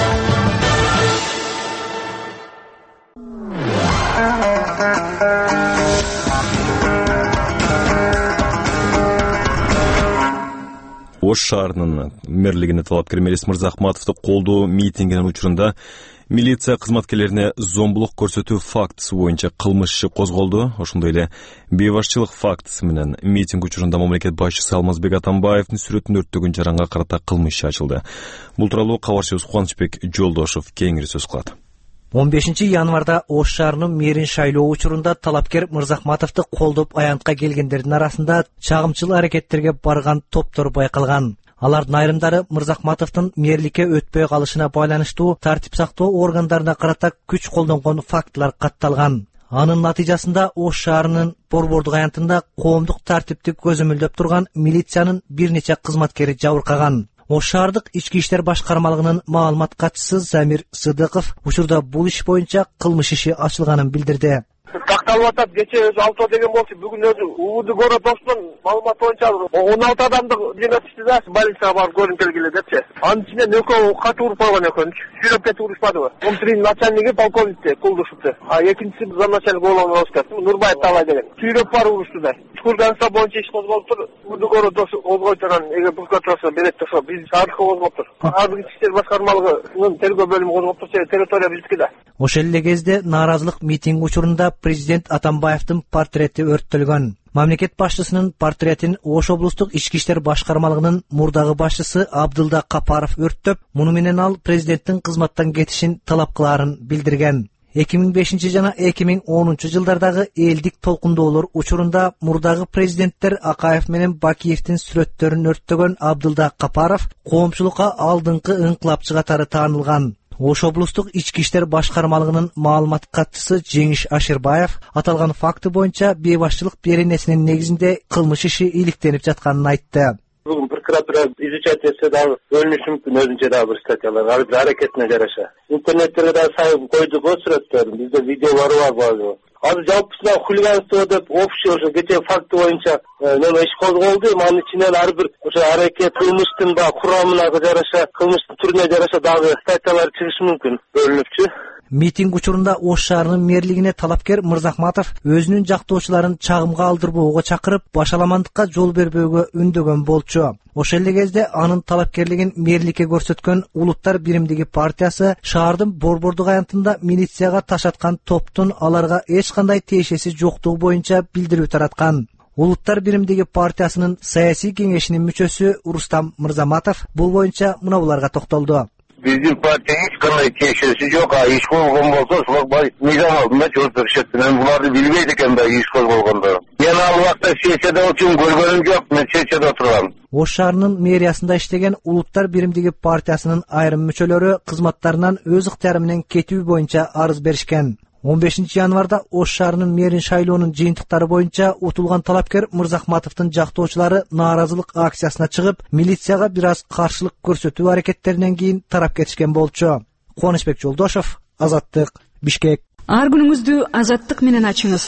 [SPEAKER 12] Ош шаарынын мэрлигине талапкер Мелис Мырзахматовду колдоо митингинин учурунда милиция кызматкерлерине зомбулук көрсөтүү фактысы боюнча кылмыш иши козголду. Ошондой эле бейбашчылык фактысы менен митинг учурунда мамлекет башчысы Алмазбек Атамбаевдин сүрөтүн өрттөгөн жаранга карата кылмыш иши ачылды. Бул тууралуу кабарчыбыз Кубанычбек Жолдошов кеңири сөз кылат.
[SPEAKER 22] он бешинчи январда Ош шаарынын мэрин шайлоо учурунда талапкер Мырзахматовду колдоп аянтка келгендердин арасында чагымчыл аракеттерге барган топтор байкалган. Алардын айрымдары Мырзахматовдун мэрликке өтпөй калышына байланыштуу тартип сактоо органдарына карата күч колдонгон фактылар катталган. Анын натыйжасында Ош шаарынын борбордук аянтында коомдук тартипти көзөмөлдөп турган милициянын бир нече кызматкери жабыркаган. Ош шаардык ички иштер башкармалыгынын маалымат катчысы Замир Сыдыков учурда бул иш боюнча кылмыш иши ачылганын билдирди.
[SPEAKER 21] Такталып атат, кечээ өзү алты деген болчу, бүгүн өзү УУД город Ошдон маалымат боюнча он алты адамды жөнөтүштү да больницага барып көрүнүп келгиле депчи. Анын ичинен экөө катуу уруп койгон экен. Сүрөп кетип урушпадыбы? Комтрин начальниги полковникти Кулдушевти. А экинчиси замначальник болгон Оскар Нурбаев Талай деген. Сүрөп барып урушту да. Чукурганса боюнча иш козголуптур. УУД город козгойтурган эгер прокуратурасы берет десе биз шаардыкка козголуптур. Шаардык ички иштер башкармалыгынын тергөө бөлүмү козголуптур, территория биздики да.
[SPEAKER 22] Ошол эле кезде нааразылык митинг учурунда президент Атамбаевдин портрети өрттөлгөн. Мамлекет башчысынын портретин Ош облустук ички иштер башкармалыгынын мурдагы башчысы Абдылда Капаров өрттөп, муну менен ал президенттин кызматтан кетишин талап кылаарын билдирген. эки миң бешинчи жана эки миң онунчу жылдардагы элдик толкундоолор учурунда мурдагы президенттер Акаев менен Бакиевдин сүрөттөрүн өрттөгөн Абдылда Капаров коомчулукка алдыңкы ыңкылапчы катары таанылган. Ош облустук ички иштер башкармалыгынын маалымат катчысы Жеңиш Аширбаев аталган факты боюнча бейбашчылык беренесинин негизинде кылмыш иши иликтенип жатканын айтты.
[SPEAKER 21] Бүгүн прокуратура изучать этсе дагы бөлүнүшү мүмкүн өзүнчө дагы бир статьялар, ар бир аракетине жараша. Интернеттерге дагы салып койдук го сүрөттөрүн, бизде видеолор бар. Азыр жалпысынан хулиганство деп общий ошо кечээ факты боюнча неме иш козголду. Анын ичинен ар бир ошо аракет кылмыштын да курамына жараша, кылмыштын түрүнө жараша дагы статьялар чыгышы мүмкүн бөлүнүпчү.
[SPEAKER 22] Митинг учурунда Ош шаарынын мэрлигине талапкер Мырзахматов өзүнүн жактоочуларын чагымга алдырбоого чакырып, башаламандыкка жол бербөөгө үндөгөн болчу. Ошол эле кезде анын талапкерлигин мэрликке көрсөткөн Улуттар биримдиги партиясы шаардын борбордук аянтында милицияга ташаткан топтун аларга эч кандай тиешеси жоктугу боюнча билдирүү тараткан. Улуттар биримдиги партиясынын саясий кеңешинин мүчөсү Рустам Мырзаматов бул боюнча мына буларга токтолду.
[SPEAKER 21] Биздин партия эч кандай тиешеси жок, а иш болгон болсо ошол бай мыйзам алдында жооп беришет. Мен буларды билбейт экенмин да иш козголгондо. Мен ал убакта сессияда отурум көргөнүм жок, мен сессияда отургам.
[SPEAKER 22] Ош шаарынын мэриясында иштеген Улуттар биримдиги партиясынын айрым мүчөлөрү кызматтарынан өз ыктыяры менен кетүү боюнча арыз беришкен. он бешинчи январда Ош шаарынын мэрин шайлоонун жыйынтыктары боюнча утулган талапкер Мырзахматовдун жактоочулары нааразылык акциясына чыгып, милицияга бир аз каршылык көрсөтүү аракеттеринен кийин тарап кетишкен болчу. Кубанычбек Жолдошов, Азаттык, Бишкек.
[SPEAKER 23] Ар күнүңүздү Азаттык менен ачыңыз.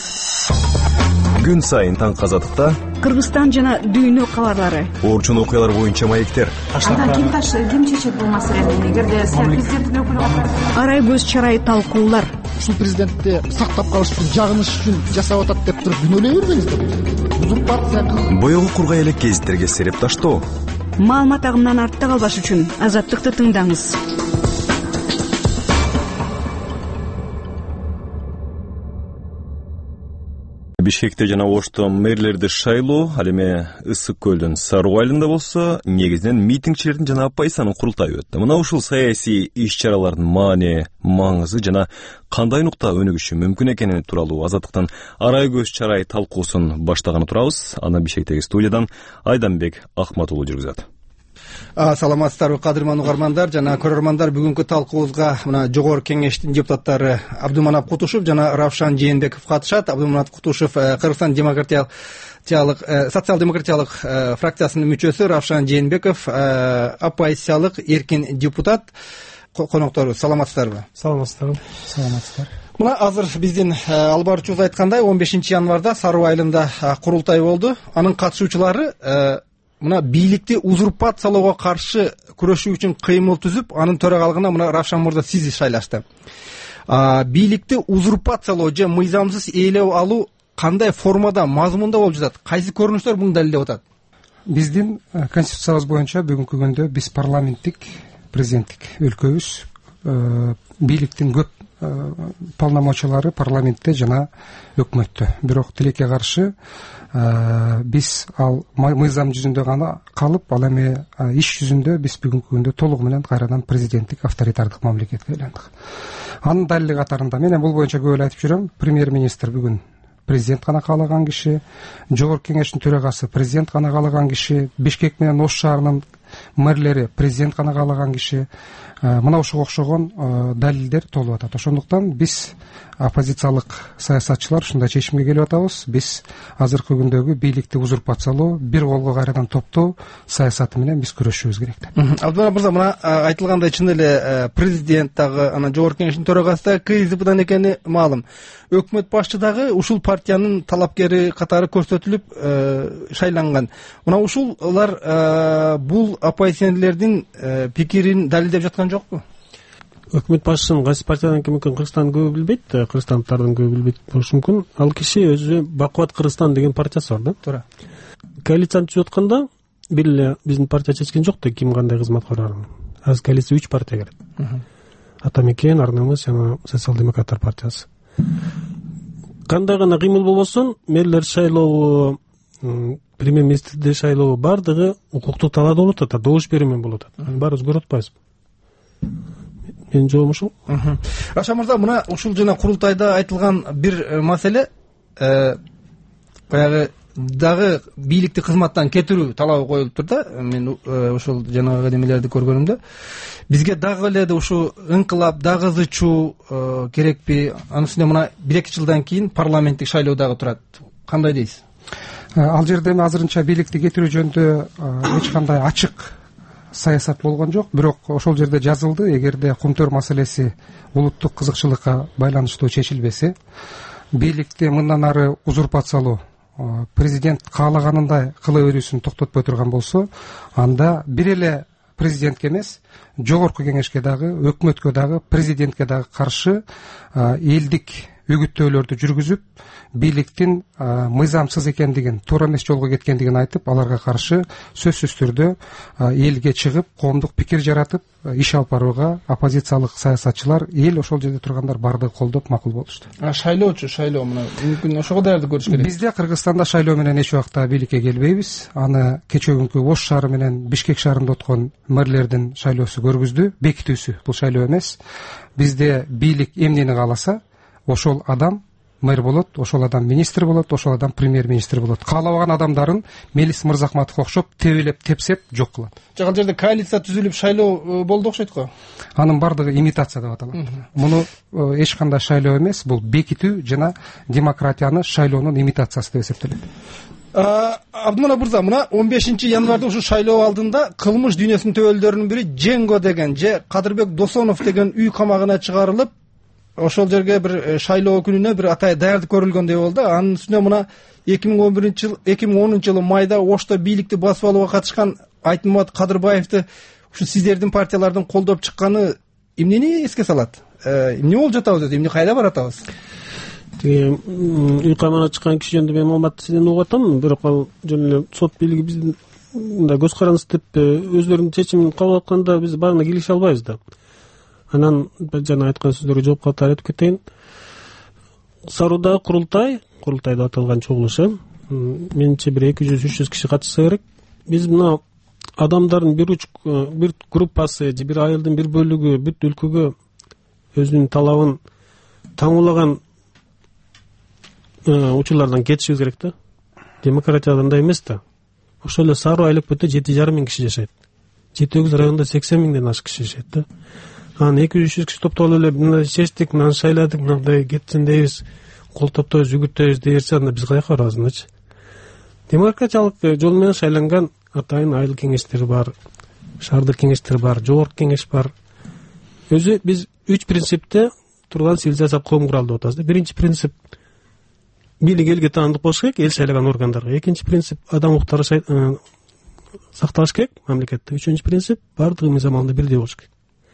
[SPEAKER 12] Күн сайын таңкы Азаттыкта
[SPEAKER 23] Кыргызстан жана дүйнө кабарлары.
[SPEAKER 12] Орчун окуялар боюнча маектер.
[SPEAKER 23] Анда ким таш ким чечет бул маселени? Эгерде президенттин өкүлү арай көз чарай талкуулар.
[SPEAKER 24] Ушул президентти сактап калыштын жагыныш үчүн жасап атат деп туруп күнөөлөй бербеңиздер. Узурпация.
[SPEAKER 12] Боёгу кургай элек гезиттерге сереп таштоо.
[SPEAKER 23] Маалымат агымынан артта калбаш үчүн Азаттыкты тыңдаңыз.
[SPEAKER 12] Бишкекте жана Ошто мэрлерди шайлоо ал эми Ысык көлдүн Саруу айылында болсо негизинен митингчилердин жана оппозициянын курултайы өттү. Мына ушул саясий иш-чаралардын маани, маңызы жана кандай нукта өнүгүшү мүмкүн экени тууралуу Азаттыктын арай көз чарай талкуусун баштаганы турабыз. Аны Бишкектеги студиядан Айданбек Ахматуулу жүргүзөт.
[SPEAKER 2] Саламатсыздарбы кадырман угармандар жана көрөрмандар, бүгүнкү талкуубузга мына жогорку кеңештин депутаттары Абдуманап Кутушев жана Равшан Жээнбеков катышат. Абдуманап Кутушев Кыргызстан демократиялык социал-демократиялык фракциясынын мүчөсү, Равшан Жээнбеков оппозициялык эркин депутат. Конокторубуз, саламатсыздарбы?
[SPEAKER 7] Саламатсыздарбы. Саламатсыздар.
[SPEAKER 2] Мына азыр биздин алып баруучубуз айткандай он бешинчи январда Саруу айылында курултай болду. Анын катышуучулары мына бийликти узурпациялоого каршы күрөшүү үчүн кыймыл түзүп, анын төрагалыгына мына Равшан мырза сизди шайлашты. Бийликти узурпациялоо же мыйзамсыз ээлеп алуу кандай формада, мазмунда болуп жатат? Кайсы көрүнүштөр муну далилдеп атат?
[SPEAKER 7] Биздин конституциябыз боюнча бүгүнкү күндө биз парламенттик, президенттик өлкөбүз. Бийликтин көп полномочиялары парламентте жана өкмөттө. Бирок тилекке каршы биз ал мыйзам жүзүндө гана калып, ал эми иш жүзүндө биз бүгүнкү күндө толугу менен кайрадан президенттик авторитардык мамлекетке айландык. Анын далили катарында мен бул боюнча көп эле айтып жүрөм. Премьер-министр бүгүн президент гана каалаган киши, жогорку кеңештин төрагасы президент гана каалаган киши, Бишкек менен Ош шаарынын мэрлери президент гана каалаган киши. Мына ушуга окшогон далилдер толуп атат. Ошондуктан биз оппозициялык саясатчылар ушундай чечимге келип атабыз. Биз азыркы күндөгү бийликти узурпациялоо, бир колго кайрадан топтоо саясаты менен биз күрөшүшүбүз керек деп.
[SPEAKER 2] Абдулла мырза, мына айтылгандай чын эле президент дагы, анан жогорку кеңештин төрагасы да КСДПдан экени маалым. Өкмөт башчы дагы ушул партиянын талапкери катары көрсөтүлүп шайланган. Мына ушулар бул оппозиционерлердин пикирин далилдеп жаткан жокпу?
[SPEAKER 7] Өкмөт башчынын кайсы партиядан экени мүмкүн Кыргызстан көбү билбейт, кыргызстандардын көбү билбейт болушу мүмкүн. Ал киши өзү Бакубат Кыргызстан деген партиясы бар да.
[SPEAKER 2] Туура.
[SPEAKER 7] Коалицияны түзүп атканда бир эле биздин партия чечкен жок да, ким кандай кызматка барарын. Азыр коалиция үч партия кирет. Атамекен, Ар намыс жана Социал-демократтар партиясы. Кандай гана кыймыл болбосун, мэрлер шайлообу, премьер-министрди шайлообу бардыгы укуктук талаада болуп атат, добуш берүү менен болуп атат. Баарыбыз көрүп атпайбызбы? Менин жообум ушул.
[SPEAKER 2] Раша мырза, мына ушул жана курултайда айтылган бир маселе, баягы дагы бийликти кызматтан кетирүү талабы коюлуптур да. Мен ушул жанагы кадемелерди көргөнүмдө бизге дагы эле ушу ыңкылап, дагы зычуу керекпи? Анын үстүнө мына бир эки жылдан кийин парламенттик шайлоо дагы турат. Кандай дейсиз?
[SPEAKER 7] Ал жерде азырынча бийликти кетирүү жөнүндө эч кандай ачык саясат болгон жок, бирок ошол жерде жазылды, эгерде кумтөр маселеси улуттук кызыкчылыкка байланыштуу чечилбесе, бийликти мындан ары узурпациялоо, президент каалаганындай кыла берүүсүн токтотпой турган болсо, анда бир эле президентке эмес, жогорку кеңешке дагы, өкмөткө дагы, президентке дагы каршы элдик үгүттөөлөрдү жүргүзүп, бийликтин мыйзамсыз экендигин, туура эмес жолго кеткендигин айтып, аларга каршы сөзсүз түрдө элге чыгып, коомдук пикир жаратып, иш алып барууга оппозициялык саясатчылар, эл ошол жерде тургандар бардыгы колдоп макул болушту.
[SPEAKER 2] А шайлоочу, шайлоо мына мүмкүн ошого даярдык көрүш керек.
[SPEAKER 7] Бизде Кыргызстанда шайлоо менен эч убакта бийликке келбейбиз. Аны кечээ Ош шаары менен Бишкек шаарында өткөн мэрлердин шайлоосу көргүздү. Бекитүүсү бул шайлоо эмес. Бизде бийлик эмнени кааласа, ошол адам мэр болот, ошол адам министр болот, ошол адам премьер-министр болот. Каалабаган адамдарын Мелис Мырзахматовго окшоп тебелеп, тепсеп жок кылат.
[SPEAKER 2] Жагал жерде коалиция түзүлүп шайлоо болду окшойт го.
[SPEAKER 7] Анын бардыгы имитация деп аталат. Муну эч кандай шайлоо эмес, бул бекитүү жана демократияны шайлоонун имитациясы деп эсептелет.
[SPEAKER 2] Абдумана мырза, мына он бешинчи январда ушу шайлоо алдында кылмыш дүйнөсүнүн төбөлдөрүнүн бири Дженго деген же Кадырбек Досонов деген үй камагына чыгарылып, ошол жерге бир шайлоо күнүнө бир атай даярдык көрүлгөндөй болду. Анын үстүнө мына эки миң он биринчи жыл эки миң онунчу жылы майда Ошто бийликти басып алууга катышкан Айтмамат Кадырбаевди ушу сиздердин партиялардын колдоп чыкканы эмнени эске салат? Эмне болуп жатабыз өзү? Эмне кайда баратабыз?
[SPEAKER 7] Тиги үй камагына чыккан киши жөнүндө мен маалыматты сизден угуп атам, бирок ал жөн эле сот бийлиги биздин мындай көз каранды деп өзлөрүнүн чечимин кабыл атканда биз баарына келише албайбыз да. Анан жана айткан сөздөргө жооп катары айтып кетейин. Саруудагы курултай
[SPEAKER 6] курултайда аталган чогулушу менимче бир эки жүз үч жүз киши катышса керек. Биз мына адамдардын бир уч бир группасы же бир айылдын бир бөлүгү бүт өлкөгө өзүнүн талабын таңуулаган учурлардан кетишибиз керек да. Демократияда андай эмес да. Ошол эле Саруу Айлыкбөтө жети жарым миң киши жашайт. Жети өгүз районунда сексен миңден ашык киши жашайт да. Анан эки жүз үч жүз киши топтолуп эле мындай чечтик, мынаны шайладык, мындай кетсин дейбиз, кол топтойбуз, үгүттөйбүз дээрсе, анда биз каяка барабыз мындачы. Демократиялык жол менен шайланган атайын айыл кеңештери бар, шаардык кеңештер бар, жогорку кеңеш бар. Өзү биз үч принципте турган цивилизация коом куралы деп атабыз да. Биринчи принцип бийлик элге таандык болуш керек, эл шайлаган органдарга. Экинчи принцип адам укуктары сакталыш керек мамлекетте. Үчүнчү принцип бардыгы мыйзам алдында бирдей болуш керек.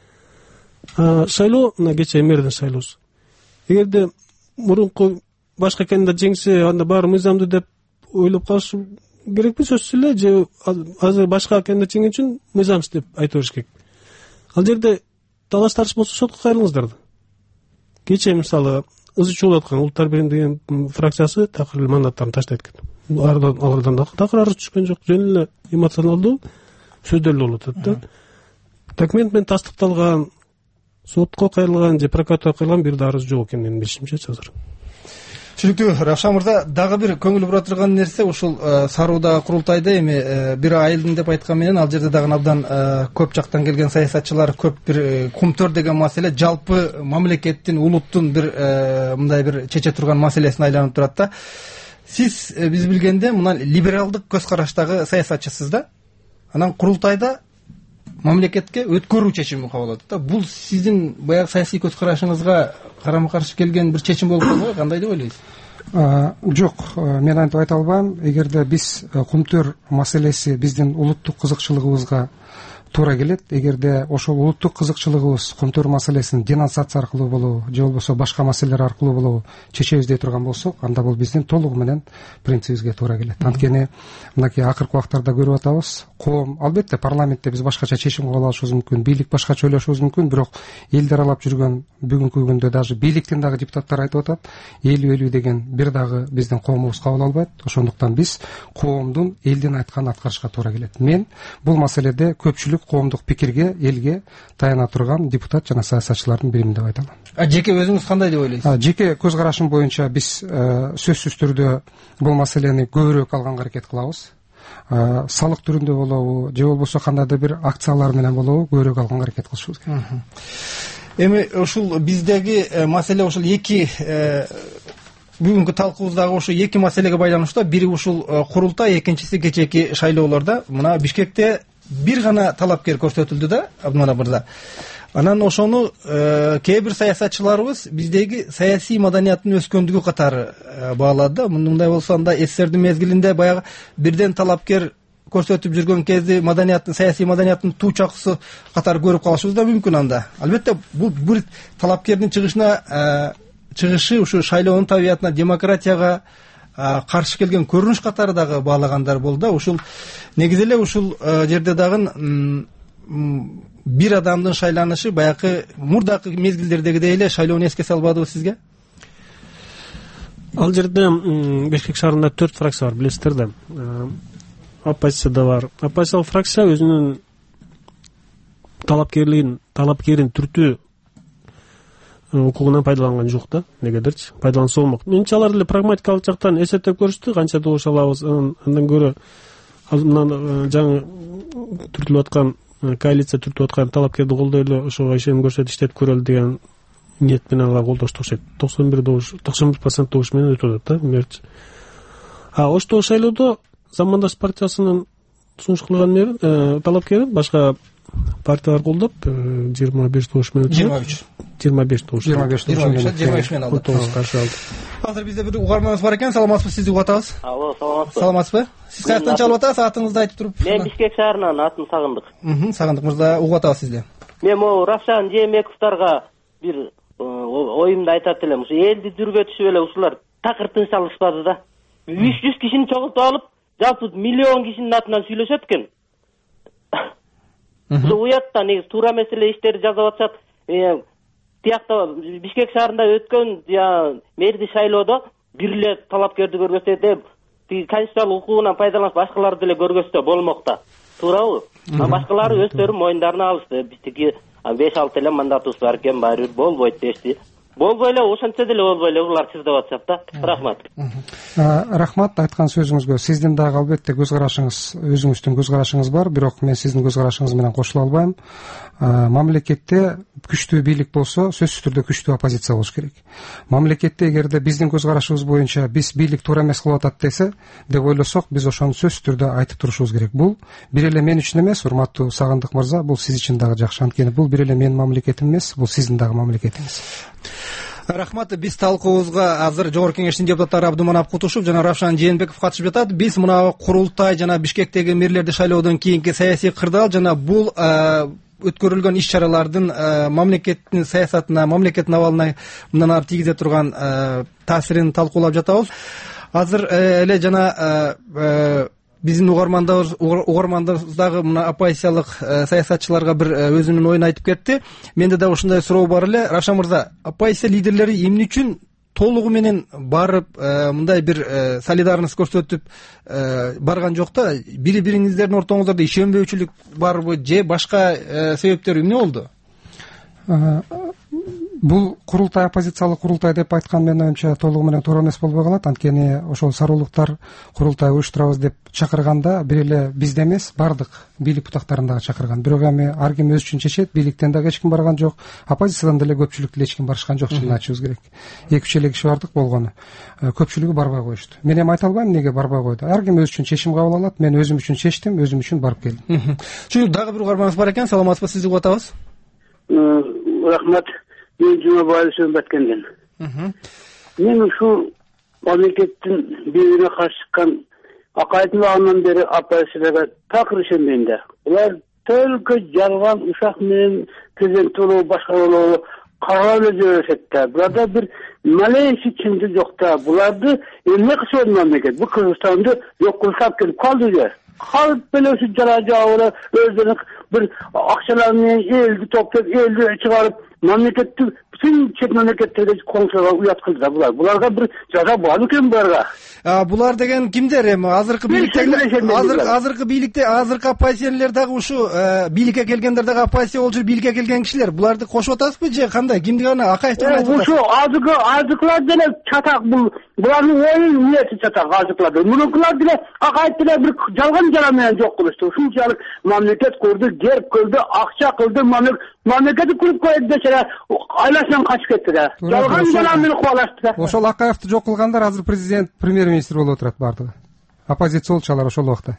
[SPEAKER 6] Шайлоо мына кечээ мэрдин шайлоосу. Эгерде мурунку башка кандидат жеңсе, анда баары мыйзамдуу деп ойлоп калыш керекпи сөзсүз эле, же азыр башка кандидат жеңген үчүн мыйзамсыз деп айта бериш керек. Ал жерде талаш тартыш болсо сотко кайрылыңыздар да. Кечээ мисалы ызы чуулап аткан Улуттар биримдиги фракциясы такыр эле мандаттарын таштайт экен. Алардан алардан такыр арыз түшкөн жок, жөн эле эмоционалдуу сөздөр болуп атат да. Документ менен тастыкталган, сотко кайрылган же прокуратурага кайрылган бир да арыз жок экен менин билишимче азыр.
[SPEAKER 2] Түшүнүктүү. Равшан мырза, дагы бир көңүл бура турган нерсе ушул Саруудагы курултайда эми бир айылдын деп айткан менен ал жерде дагы абдан көп жактан келген саясатчылар, көп бир кумтөр деген маселе жалпы мамлекеттин, улуттун бир мындай бир чече турган маселесине айланып турат да. Сиз биз билгенде мына либералдык көз караштагы саясатчысыз да. Анан курултайда мамлекетке өткөрүү чечими кабыл алат да. Бул сиздин баягы саясий көз карашыңызга карама каршы келген бир чечим болуп калбайбы? Кандай деп ойлойсуз?
[SPEAKER 7] Жок, мен антип айта албайм. Эгерде биз кумтөр маселеси биздин улуттук кызыкчылыгыбызга туура келет, эгерде ошол улуттук кызыкчылыгыбыз кумтөр маселесин денонсация аркылуу болобу же болбосо башка маселелер аркылуу болобу чечебиз дей турган болсок, анда бул биздин толугу менен принцибибизге туура келет. Анткени мынакей акыркы убактарда көрүп атабыз, коом, албетте парламентте биз башкача чечим кабыл алышыбыз мүмкүн, бийлик башкача ойлошубуз мүмкүн, бирок элди аралап жүргөн бүгүнкү күндө даже бийликтин дагы депутаттары айтып атат, элүү элүү деген бир дагы биздин коомубуз кабыл албайт. Ошондуктан биз коомдун элдин айтканын аткарышка туура келет. Мен бул маселеде көпчүлүк коомдук пикирге, элге таяна турган депутат жана саясатчылардын биримин деп айта алам.
[SPEAKER 2] А жеке өзүңүз кандай деп ойлойсуз?
[SPEAKER 7] Жеке көз карашым боюнча биз сөзсүз түрдө бул маселени көбүрөөк алганга аракет кылабыз. Салык түрүндө болобу же болбосо кандайдыр бир акциялар менен болобу көбүрөөк алганга аракет кылышыбыз керек.
[SPEAKER 2] Эми ушул биздеги маселе ушул эки бүгүнкү талкуубуздагы ошо эки маселеге байланыштуу. Бири ушул курултай, экинчиси кечээки шайлоолордо. Мына Бишкекте бир гана талапкер көрсөтүлдү да, Абдымана мырза. Анан ошону кээ бир саясатчыларыбыз биздеги саясий маданияттын өскөндүгү катары баалады да. Мындай болсо анда эсердин мезгилинде баягы бирден талапкер көрсөтүп жүргөн кезде маданияттын, саясий маданияттын туучакысы катары көрүп калышыбыз да мүмкүн анда. Албетте бул бир талапкердин чыгышына чыгышы ушу шайлоонун табиятына, демократияга каршы келген көрүнүш катары дагы баалагандар болду да. Ушул негизи эле ушул жерде дагы бир адамдын шайланышы баягы мурдакы мезгилдердегидей эле шайлоону эске салбадыбы сизге?
[SPEAKER 6] Ал жерде Бишкек шаарында төрт фракция бар, билесиздер да. Оппозиция да бар. Оппозициялык фракция өзүнүн талапкерлигин, талапкерин түртүү укугунан пайдаланган жок да, негедирчи, пайдаланса болмок. Менимче алар эле прагматикалык жактан эсептеп көрүштү, канча добуш алабыз, андан көрө мына жаңы түртүлүп аткан коалиция түртүп аткан талапкерди колдой эле ошого ишеним көрсөтүп иштетип көрөлү деген ниет менен алар колдошту окшойт. токсон бир добуш, токсон бир процент добуш менен өтүп атат да, мерчи. А оштогу шайлоодо Замандаш партиясынын сунуш кылган талапкери башка партиялар колдоп жыйырма беш добуш менен
[SPEAKER 2] жыйырма үч
[SPEAKER 6] жыйырма беш добуш
[SPEAKER 2] жыйырма беш менен алды.
[SPEAKER 6] каршы алды.
[SPEAKER 2] Азыр бизде бир угарманыбыз бар экен. Саламатсызбы, сизди угуп атабыз.
[SPEAKER 8] Алло, саламатсызбы?
[SPEAKER 2] Саламатсызбы? Сиз каяктан чалып атасыз? Атыңызды айтып туруп.
[SPEAKER 8] Мен Бишкек шаарынан, атым Сагындык.
[SPEAKER 2] Мм, Сагындык мырза, угуп атабыз сизди.
[SPEAKER 8] Мен могу Равшан Жээнбековдорго бир оюмду айтат элем. Ушу элди дүргөтүшүп эле ушулар такыр тыныч алышпады да. үч жүз кишини чогултуп алып, жалпы миллион кишинин атынан сүйлөшөт экен. Бул уятта негизи туура маселе иштерди жазып атышат. Тиякта Бишкек шаарында өткөн мэрди шайлоодо бир эле талапкерди көргөзсө да тиги конституциялык укугунан пайдаланып башкаларды деле көргөзсө болмок да. Туурабы? Башкалары өздөрү моюндарына алышты. Биздики беш алты эле мандатыбыз бар экен, баары бир болбойт дешти. Болбой эле, ошентсе деле болбой эле улар сиз деп атышат да. Рахмат.
[SPEAKER 7] Рахмат айткан сөзүңүзгө. Сиздин дагы албетте көз карашыңыз, өзүңүздүн көз карашыңыз бар, бирок мен сиздин көз карашыңыз менен кошула албайм. Мамлекетте күчтүү бийлик болсо, сөзсүз түрдө күчтүү оппозиция болуш керек. Мамлекетте эгерде биздин көз карашыбыз боюнча биз бийлик туура эмес кылып атат десе, деп ойлосок, биз ошону сөзсүз түрдө айтып турушубуз керек. Бул бир эле мен үчүн эмес, урматтуу Сагындык мырза, бул сиз үчүн дагы жакшы. Анткени бул бир эле менин мамлекетим эмес, бул сиздин дагы мамлекетиңиз.
[SPEAKER 2] Рахмат. Биз талкуубузга азыр Жогорку Кеңештин депутаттары Абдуманап Кутушев жана Равшан Жээнбеков катышып жатат. Биз мына курултай жана Бишкектеги мэрлерди шайлоодон кийинки саясий кырдаал жана бул өткөрүлгөн иш-чаралардын мамлекеттин саясатына, мамлекеттин абалына мындан ары тийгизе турган таасирин талкуулап жатабыз. Азыр эле жана биздин угармандарыбыз угармандарыбыз дагы мына оппозициялык саясатчыларга бир өзүнүн оюн айтып кетти. Менде да ушундай суроо бар эле. Равшан мырза, оппозиция лидерлери эмне үчүн толугу менен барып мындай бир солидарность көрсөтүп барган жок да? Бири бириңиздердин ортоңуздордо ишенбөөчүлүк барбы же башка себептер эмне болду?
[SPEAKER 7] Бул курултай оппозициялык курултай деп айткан менин оюмча толугу менен туура эмес болбой калат. Анткени ошол сарылыктар курултай уюштурабыз деп чакырганда бир эле бизде эмес, бардык бийлик бутактарын дагы чакырган. Бирок эми ар ким өз үчүн чечет, бийликтен дагы эч ким барган жок, оппозициядан деле көпчүлүк деле эч ким барышкан жок, чынын айтышыбыз керек. эки үч эле киши бардык болгону. Көпчүлүгү барбай коюшту. Мен эми айта албайм эмнеге барбай койду. Ар ким өз үчүн чечим кабыл алат. Мен өзүм үчүн чечтим, өзүм үчүн барып келдим.
[SPEAKER 2] Чүнүк дагы бир угарманыбыз бар экен. Саламатсызбы, сизди угуп атабыз.
[SPEAKER 5] Рахмат. Мен Жумабаев Сөмбаткенден. Мен ушу мамлекеттин бийлигине каршы чыккан акайдын убагынан бери оппозицияга такыр ишенбейм да. Булар только жалган ушак менен президент болуу, башка болуу кагап эле жүрөшөт да. Буларда бир малейший чындык жок да. Буларды эмне кылышат мамлекет? Бул Кыргызстанды жок кылып келип калды же. Калып эле ушу жара жабыра өздөрүнүн бир акчалар менен элди топтоп, элди чыгарып мамлекетти bütün çet memleketlerде консулга уят кылды булар. Буларга бир жаза бар экен буларга.
[SPEAKER 2] Булар деген кимдер эми? Азыркы бийликте азыр азыркы бийликте азыркы оппозиционерлер дагы ушу бийликке келгендер дагы оппозиция болчу бийликке келген кишилер. Буларды кошуп атасызбы же кандай? Кимди гана Акаевди айтып атасыз?
[SPEAKER 5] Ушу азыркы азыркылар деле чатак бул. Булардын оюн ниети чатак азыркылар. Мунукулар деле Акаев деле бир жалган жара менен жок кылышты. Ушунчалык мамлекет курду, герб кылды, акча кылды, мамлекетти куруп коюп десе айласынан качып кетти да. Жалган жара менен кубалашты да.
[SPEAKER 7] Ошол Акаевди жок кылгандар азыр президент, премьер-министр болуп отурат бардыгы. Оппозиция болчу алар ошол убакта.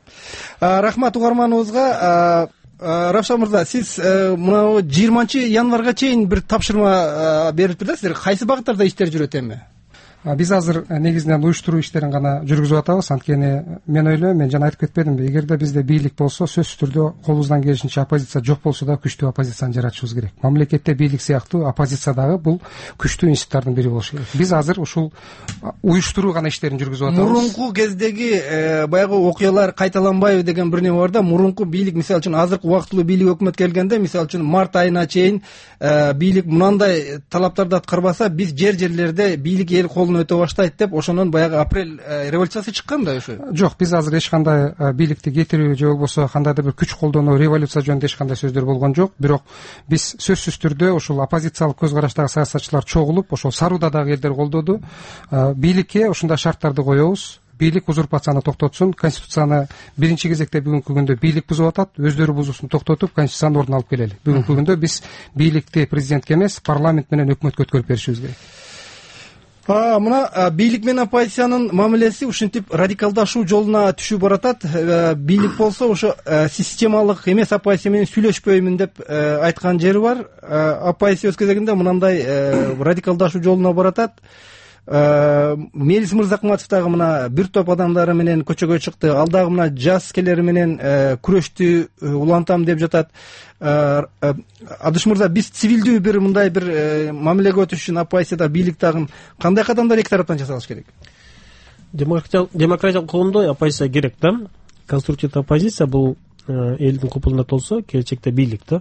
[SPEAKER 2] Рахмат угарманыбызга. Равшан мырза, сиз мына жыйырманчы январга чейин бир тапшырма берилиптир да, силерге кайсы багыттарда иштер жүрөт эми?
[SPEAKER 7] Биз азыр негизинен уюштуруу иштерин гана жүргүзүп атабыз. Анткени мен ойлойм, мен жана айтып кетпедимби, эгерде бизде бийлик болсо, сөзсүз түрдө колубуздан келишинче оппозиция жок болсо да күчтүү оппозицияны жаратышыбыз керек. Мамлекетте бийлик сыяктуу оппозиция дагы бул күчтүү институттардын бири болушу керек. Биз азыр ушул уюштуруу гана иштерин жүргүзүп атабыз.
[SPEAKER 2] Мурунку кездеги баягы окуялар кайталанбайбы деген бир неме бар да. Мурунку бийлик, мисалы үчүн азыркы убактылуу бийлик өкмөт келгенде, мисалы үчүн март айына чейин бийлик мынандай талаптарды аткарбаса, биз жер-жерлерде бийлик эл колуна өтө баштайт деп, ошонун баягы апрель революциясы чыккан да ошо.
[SPEAKER 7] Жок, биз азыр эч кандай бийликти кетирүү же болбосо кандайдыр бир күч колдонуу, революция жөнүндө эч кандай сөздөр болгон жок. Бирок биз сөзсүз түрдө ушул оппозициялык көз караштагы саясатчылар чогулуп, ошол Саруда дагы элдер колдоду. Бийликке ушундай шарттарды коебуз. Бийлик узурпацияны токтотсун, конституцияны биринчи кезекте бүгүнкү күндө бийлик бузуп атат, өздөрү бузуусун токтотуп, конституциянын ордуна алып келели. Бүгүнкү күндө биз бийликти президентке эмес, парламент менен өкмөткө өткөрүп беришибиз керек.
[SPEAKER 2] Мына бийлик менен оппозициянын мамилеси ушинтип радикалдашуу жолуна түшүп баратат. Бийлик болсо ошо системалык эмес оппозиция менен сүйлөшпөймүн деп айткан жери бар. Оппозиция өз кезегинде мынандай радикалдашуу жолуна баратат. Мелис Мырзакматов дагы мына бир топ адамдары менен көчөгө чыкты. Ал дагы мына жас келери менен күрөштү улантам деп жатат. Адыш мырза, биз цивилдүү бир мындай бир мамилеге өтүш үчүн оппозицияда бийлик дагы кандай кадамдар эки тараптан жасалыш керек?
[SPEAKER 6] Демократиялык коомдо оппозиция керек да. Конструктивдүү оппозиция бул элдин купулуна толсо, келечекте бийлик да.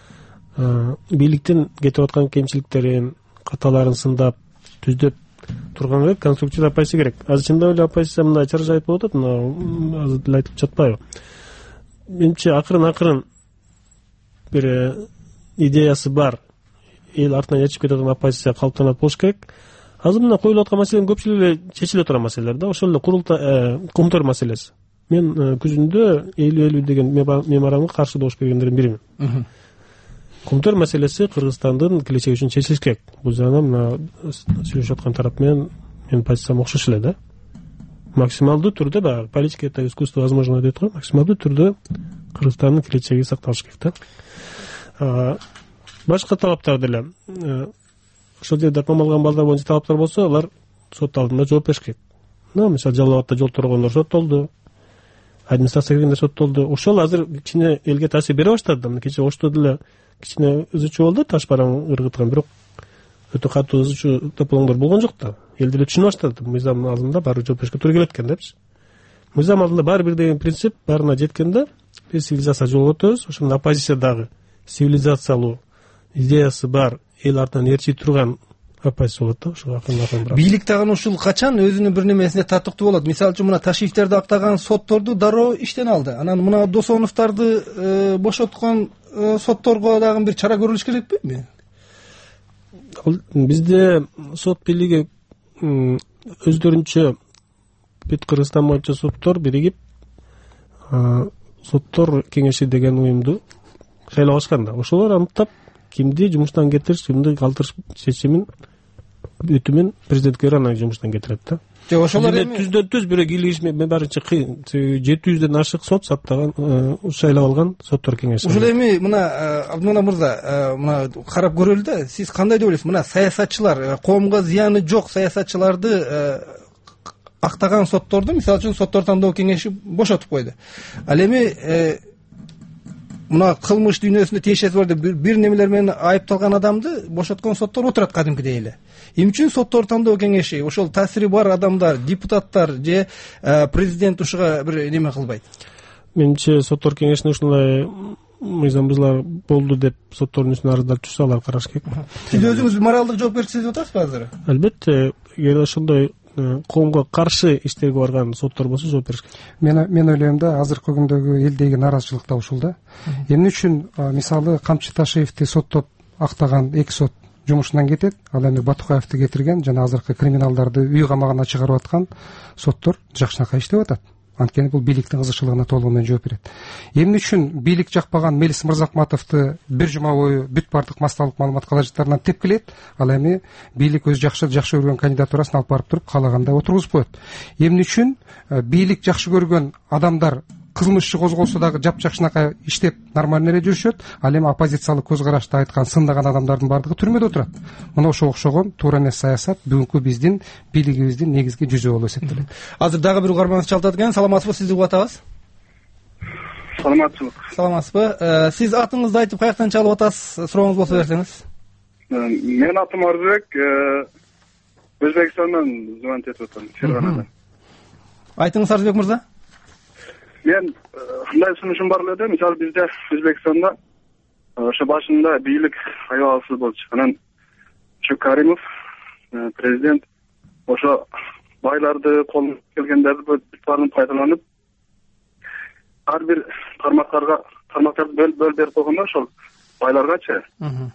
[SPEAKER 6] Бийликтин кетип аткан кемчиликтерин, каталарын сындап, түздөп турган керек, конструктивдүү оппозиция керек. Азыр чындап эле оппозиция мындай чарж айтып болуп атат, мына азыр деле айтып жатпайбы. Менимче акырын акырын бир идеясы бар, эл артынан ээрчип кеткен оппозиция калыптанат болуш керек. Азыр мына коюлуп аткан маселенин көпчүлүгү эле чечиле турган маселелер да, ошол эле курултай Кумтөр маселеси. Мен күзүндө элүү элүү деген меморандумга каршы добуш бергендердин биримин. Кумтөр маселеси Кыргызстандын келечеги үчүн чечилиш керек. Бул жагынан мына сүйлөшүп аткан тарап менен менин позициям окшош эле да. Максималдуу түрдө баягы политика это искусство возможного дейт го, максималдуу түрдө Кыргызстандын келечеги сакталыш керек да. Башка талаптар деле ошол жерде тапам алган балдар боюнча талаптар болсо, алар сот алдында жооп бериш керек. Ну, мисалы Жалал Абадта жол торгондор соттолду, администрация киргендер соттолду. Ошол азыр кичине элге таасир бере баштады. Кечээ Ошто деле кичине ызычуу болду, таш бараң ыргыткан, бирок өтө катуу ызычуу тополоңдор болгон жок да. Эл деле түшүнүп баштады, мыйзамдын алдында баары жооп беришке туура келет экен депчи. Мыйзам алдында баары бир деген принцип баарына жеткенде биз цивилизация жолго өтөбүз. Ошондо оппозиция дагы цивилизациялуу идеясы бар, эл артынан ээрчи турган оппозиция болот да. Ошого акырын-акырын
[SPEAKER 2] бийлик дагы ушул качан өзүнүн бир немесине татыктуу болот. Мисалы үчүн мына Ташиевтерди актаган сотторду дароо иштен алды. Анан мына Досоновдорду бошоткон сотторго дагы бир чара көрүлүш керекпи?
[SPEAKER 6] Бизде сот бийлиги өздөрүнчө бүт Кыргызстан боюнча соттор биригип соттор кеңеши деген уюмду шайлабашкан да. Ошолор аныктап кимди жумуштан кетириш, кимди калтырыш чечимин өтүмүн президентке анан жумуштан кетирет да. Ошолор эми түздөн түз бирөө кийлигиш мен барынча жети жүздөн ашык сот саттаган, шайлап алган соттор кеңеши.
[SPEAKER 2] Ушул эми мына Абдулла мырза, мына карап көрөлү да, сиз кандай деп ойлойсуз? Мына саясатчылар, коомго зыяны жок саясатчыларды актаган сотторду, мисалы үчүн соттор тандоо кеңеши бошотуп койду. Ал эми мына кылмыш дүйнөсүндө тиешеси бар деп бир немелер менен айыпталган адамды бошоткон соттор отурат кадимкидей эле. Эмне үчүн соттор тандоо кеңеши, ошол таасири бар адамдар, депутаттар же президент ушуга бир неме кылбайт?
[SPEAKER 6] Менимче соттор кеңешине ушундай мыйзам бузуулар болду деп соттордун үстүнө арыздар түшсө, алар караш керек.
[SPEAKER 2] Сиз өзүңүз моралдык жоопкерчилик сезип атасызбы азыр?
[SPEAKER 6] Албетте, эгер ошондой коомго каршы иштерге барган соттор болсо жооп бериш керек.
[SPEAKER 7] Мен мен ойлойм да, азыркы күндөгү элдеги нааразычылык да ушул да. Эмне үчүн мисалы Камчы Ташиевди соттоп актаган эки сот жумушунан кетет, ал эми Батукаевди кетирген жана азыркы криминалдарды үй камагына чыгарып аткан соттор жакшынакай иштеп атат. Анткени бул бийликтин кызыкчылыгына толугу менен жооп берет. Эмне үчүн бийлик жакпаган Мелис Мырзахматовду бир жума бою бүт бардык массалык маалымат калажаттарынан тепкилейт, ал эми бийлик өз жакшы жакшы көргөн кандидатурасын алып барып туруп каалагандай отургузуп коет. Эмне үчүн бийлик жакшы көргөн адамдар кылмыш козголсо дагы жапжакшынакай иштеп нормально эле жүрүшөт, ал эми оппозициялык көз карашты айткан сындаган адамдардын бардыгы түрмөдө отурат. Мына ошого окшогон туура эмес саясат бүгүнкү биздин бийлигибиздин негизги жүзү болуп эсептелет.
[SPEAKER 2] Азыр дагы бир угарманыбыз чалып экен. Саламатсызбы, сизди угуп атабыз.
[SPEAKER 21] Саламатсызбы.
[SPEAKER 2] Саламатсызбы. Сиз атыңызды айтып, каяктан чалып атасыз? Сурооңуз болсо берсеңиз.
[SPEAKER 21] Мен атым Арзыбек, Өзбекстандан звонить этип атам, Ферганадан.
[SPEAKER 2] Айтыңыз, Арзыбек мырза.
[SPEAKER 21] Мен мындай сунушум бар эле да, мисалы бизде Өзбекстанда ошо башында бийлик аябалсыз болчу. Анан ушу Каримов президент ошо байларды колунан келгендерди баарын пайдаланып ар бир тармактарга тармактарды бөлүп берип койгон да, ошол байларгачы. Мен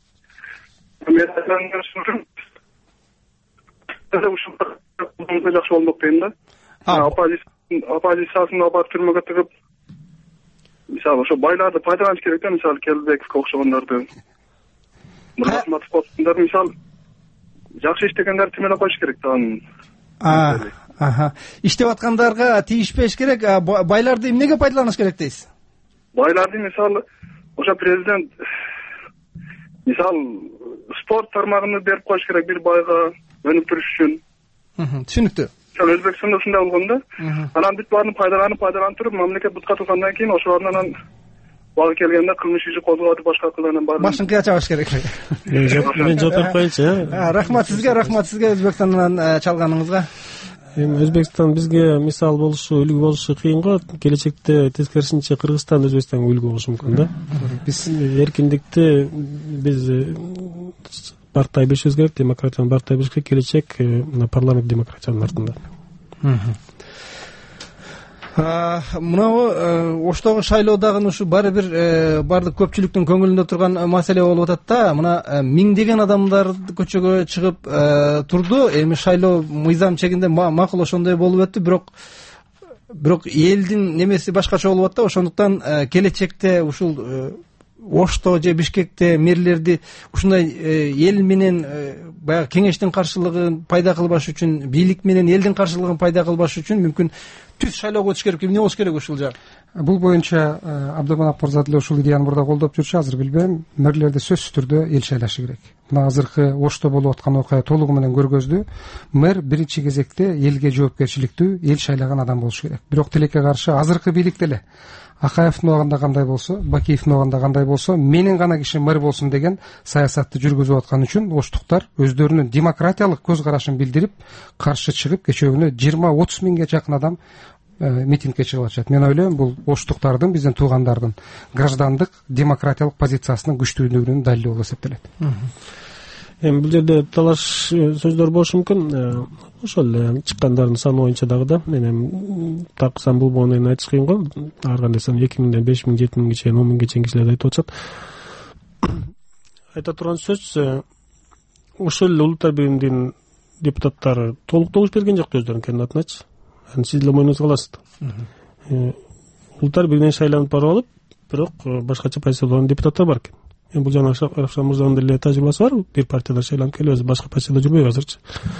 [SPEAKER 21] ушул жакшы болмок дейм да. Оппозициясында барып түрмөгө тыгып, мисалы ошо байларды пайдаланыш керек да, мисалы Келбековго окшогондорду, Мырзахматовго окшогондорду мисалы жакшы иштегендерди тимелеп коюш керек да.
[SPEAKER 2] Аха. Иштеп аткандарга тийишпеш керек, байларды эмнеге пайдаланыш керек дейсиз?
[SPEAKER 21] Байларды мисалы ошо президент мисалы спорт тармагын берип коюш керек бир байга өнүк туруш үчүн.
[SPEAKER 2] Түшүнүктүү.
[SPEAKER 21] Өзбекстанда ушундай болгон да. Анан бүт баарын пайдаланып, пайдаланып туруп, мамлекет бутка тургандан кийин ошолордун анан багы келгенде кылмыш иши козгоп башка кылган баарын
[SPEAKER 2] башыңкыга чабыш керек.
[SPEAKER 6] Мен жооп берип коеюнчу.
[SPEAKER 2] Рахмат сизге, рахмат сизге Өзбекстандан чалганыңызга.
[SPEAKER 6] Эми Өзбекстан бизге мисал болушу, үлгү болушу кыйын го. Келечекте тескерисинче Кыргызстан Өзбекстанга үлгү болушу мүмкүн да. Биз эркиндикти биз барктай беришибиз керек, демократияны барктай бериш керек. Келечек мына парламент демократиянын артында.
[SPEAKER 2] Мынау Оштогу шайлоо дагы ушу баары бир баардык көпчүлүктүн көңүлүндө турган маселе болуп атат да. Мына миңдеген адамдар көчөгө чыгып турду. Эми шайлоо мыйзам чегинде макул ошондой болуп өттү, бирок бирок элдин немеси башкача болуп атты. Ошондуктан келечекте ушул Ошто же Бишкекте мэрлерди ушундай эл менен баягы кеңештин каршылыгын пайда кылбаш үчүн, бийлик менен элдин каршылыгын пайда кылбаш үчүн мүмкүн түз шайлоого өтүш керек. Эмне болуш керек ушул жак?
[SPEAKER 7] Бул боюнча Абдыманап мырза деле ушул идеяны мурда колдоп жүрчү, азыр билбейм. Мэрлерди сөзсүз түрдө эл шайлашы керек. Мына азыркы Ошто болуп аткан окуя толугу менен көргөздү. Мэр биринчи кезекте элге жоопкерчиликтүү эл шайлаган адам болуш керек. Бирок тилекке каршы азыркы бийлик деле Акаевдин убагында кандай болсо, Бакиевдин убагында кандай болсо, менин гана киши мэр болсун деген саясатты жүргүзүп аткан үчүн оштуктар өздөрүнүн демократиялык көз карашын билдирип, каршы чыгып, кечөөнө жыйырма отуз миңге жакын адам митингге чыгып атышат. Мен ойлойм, бул оштуктардын, биздин туугандардын граждандык демократиялык позициясынын күчтүүлүгүнүн далили болуп эсептелет.
[SPEAKER 6] Эми бул жерде талаш сөздөр болушу мүмкүн. Ошол эле чыккандардын саны боюнча дагы да мен эми так сан бул боюнан айтыш кыйын го. Ар кандай сан эки миңден беш миң, жети миңге чейин, он миңге чейин кишилер айтып атышат. Айта турган сөз, ошол эле улуттар биримдин депутаттары толук добуш берген жок өздөрүнүн кандидатыначы. Анан сиз деле мойнуңузга аласыз. Улуттар биринен шайланып барып алып, бирок башкача позицияланган депутаттар бар экен. Эми бул жана Равшан мырзанын деле тажрыйбасы бар. Бир партияда шайланып келип, өзү башка партияда жүрбөйбү азырчы.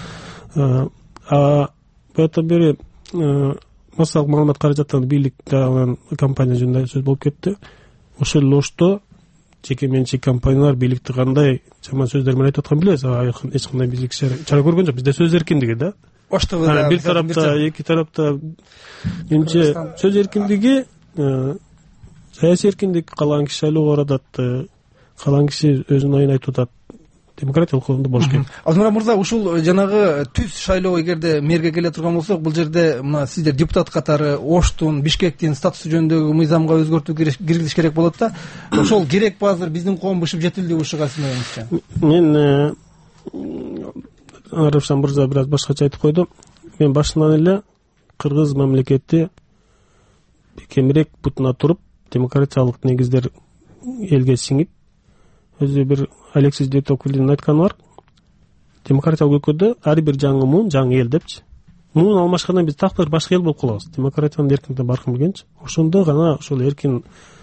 [SPEAKER 6] А бuyerden beri массалык маалымат каражаттарын бийлик тарабынан компания жөнүндө сөз болуп кетти. Ошол Ошто жеке менчик компаниялар бийликти кандай жаман сөздөр менен айтып атканын билебиз. Эч кандай бийлик чара көргөн жок. Бизде сөз эркиндиги да. Оштогу бир тарапта, эки тарапта менче сөз эркиндиги, саясий эркиндик, каалаган киши шайлоого барат, каалаган киши өзүнүн оюн айтып атат. Демократиялык колунда болуш керек.
[SPEAKER 2] Абдыманап мырза, ушул жанагы түз шайлоо эгерде мэрге келе турган болсок, бул жерде мына сиздер депутат катары Оштун, Бишкектин статусу жөнүндөгү мыйзамга өзгөртүү киргизиш керек болот да. Ошол керекпи азыр биздин коом бышып жетилди ушуга сиз ойуңузча?
[SPEAKER 6] Мен Равшан мырза бир аз башкача айтып койду. Мен башынан эле кыргыз мамлекети кемирээк бутуна туруп, демократиялык негиздер элге сиңип, өзү бир Алексис де Токвилдин айтканы бар. Демократиялык өлкөдө ар бир жаңы муун жаңы эл депчи. Муун алмашкандан биз так башка эл болуп калабыз. Демократиянын эркиндигине баркым келгенчи. Ошондо гана ошол эркин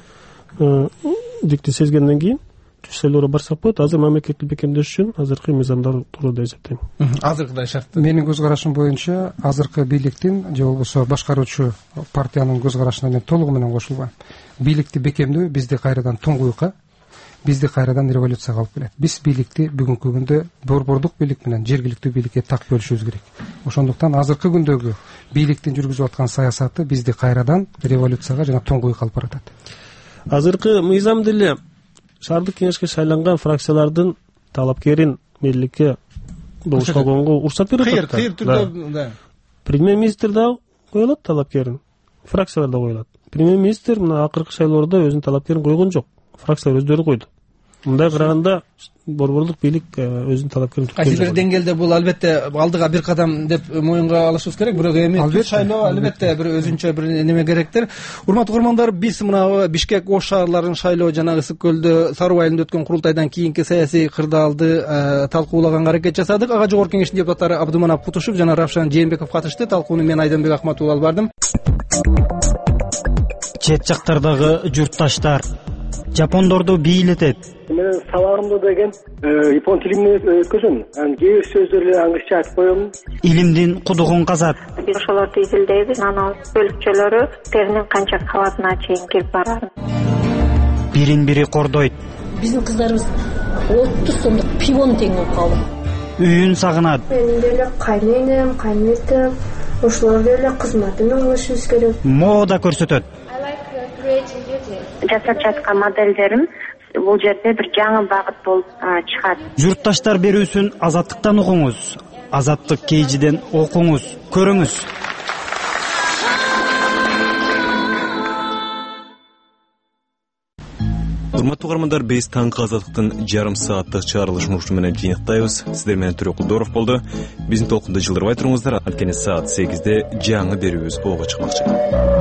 [SPEAKER 6] дикти сезгенден кийин түз шайлоого барсак болот. Азыр мамлекеттик бекемдеш үчүн азыркы мыйзамдар туура деп эсептейм.
[SPEAKER 2] Азыркыдай шарт.
[SPEAKER 7] Менин көз карашым боюнча азыркы бийликтин же болбосо башкаруучу партиянын көз карашына мен толугу менен кошулбайм. Бийликти бекемдөө бизди кайрадан туңгуйка, бизди кайрадан революцияга алып келет. Биз бийликти бүгүнкү күндө борбордук бийлик менен жергиликтүү бийликке так бөлүшүбүз керек. Ошондуктан азыркы күндөгү бийликтин жүргүзүп аткан саясаты бизди кайрадан революцияга жана туңгуйка алып баратат.
[SPEAKER 6] Азыркы мыйзам деле шаардык кеңешке шайланган фракциялардын талапкерин мэрликке добуш койгонго уруксат берип атат.
[SPEAKER 2] Кыйыр түрдө
[SPEAKER 6] премьер-министр да коюлат талапкерин, фракциялар да коюлат. Премьер-министр мына акыркы шайлоодо өзүнүн талапкерин койгон жок. Фракциялар өздөрү койду. Мындай караганда борбордук бийлик өзүнүн талапкерин
[SPEAKER 2] түрткөн. Кайсы бир деңгээлде бул албетте алдыга бир кадам деп моюнга алышыбыз керек. Бирок эми шайлоо албетте бир өзүнчө бир неме керектир. Урматтуу көрөрмандар, биз мына Бишкек, Ош шаарларынын шайлоо жана Ысык көлдө Саруу айылында өткөн курултайдан кийинки саясий кырдаалды талкуулаганга аракет жасадык. Ага жогорку кеңештин депутаттары Абдыманап Кутушев жана Равшан Жээнбеков катышты. Талкууну мен Айдынбек Акматов алып бардым.
[SPEAKER 9] Чет жактардагы журтташтар жапондорду бийлетет.
[SPEAKER 4] Мен сабагымда деген япон тилинен өткөзөм. Анан кээ бир сөздөрдү англисче айтып коем.
[SPEAKER 9] Илимдин кудугун казат.
[SPEAKER 10] Биз ошолорду изилдейбиз. Анан бөлүкчөлөрү теринин канча кабатына чейин кирип барат.
[SPEAKER 9] Бирин бири кордойт.
[SPEAKER 11] Биздин кыздарыбыз отуз сомдук пивону тең болуп калды.
[SPEAKER 9] Үйүн сагынат.
[SPEAKER 13] Мен деле кайненем, кайнетем, ошолор деле кызматына кылышыбыз керек.
[SPEAKER 9] Мода көрсөтөт.
[SPEAKER 10] Жасап жаткан моделдерим бул жерде бир жаңы багыт болуп чыгат.
[SPEAKER 9] Журтташтар берүүсүн Азаттыктан угуңуз. Азаттык кейжиден окуңуз, көрүңүз.
[SPEAKER 12] Урматтуу угармандар, биз таңкы азаттыктын жарым сааттык чыгарылыш мурчу менен жыйынтайбыз. Сиздер менен Түрөк Кулдоров болду. Биздин толкунда жылдырбай туруңуздар. Анткени саат сегизде жаңы берүүбүз ого чыкмакчы.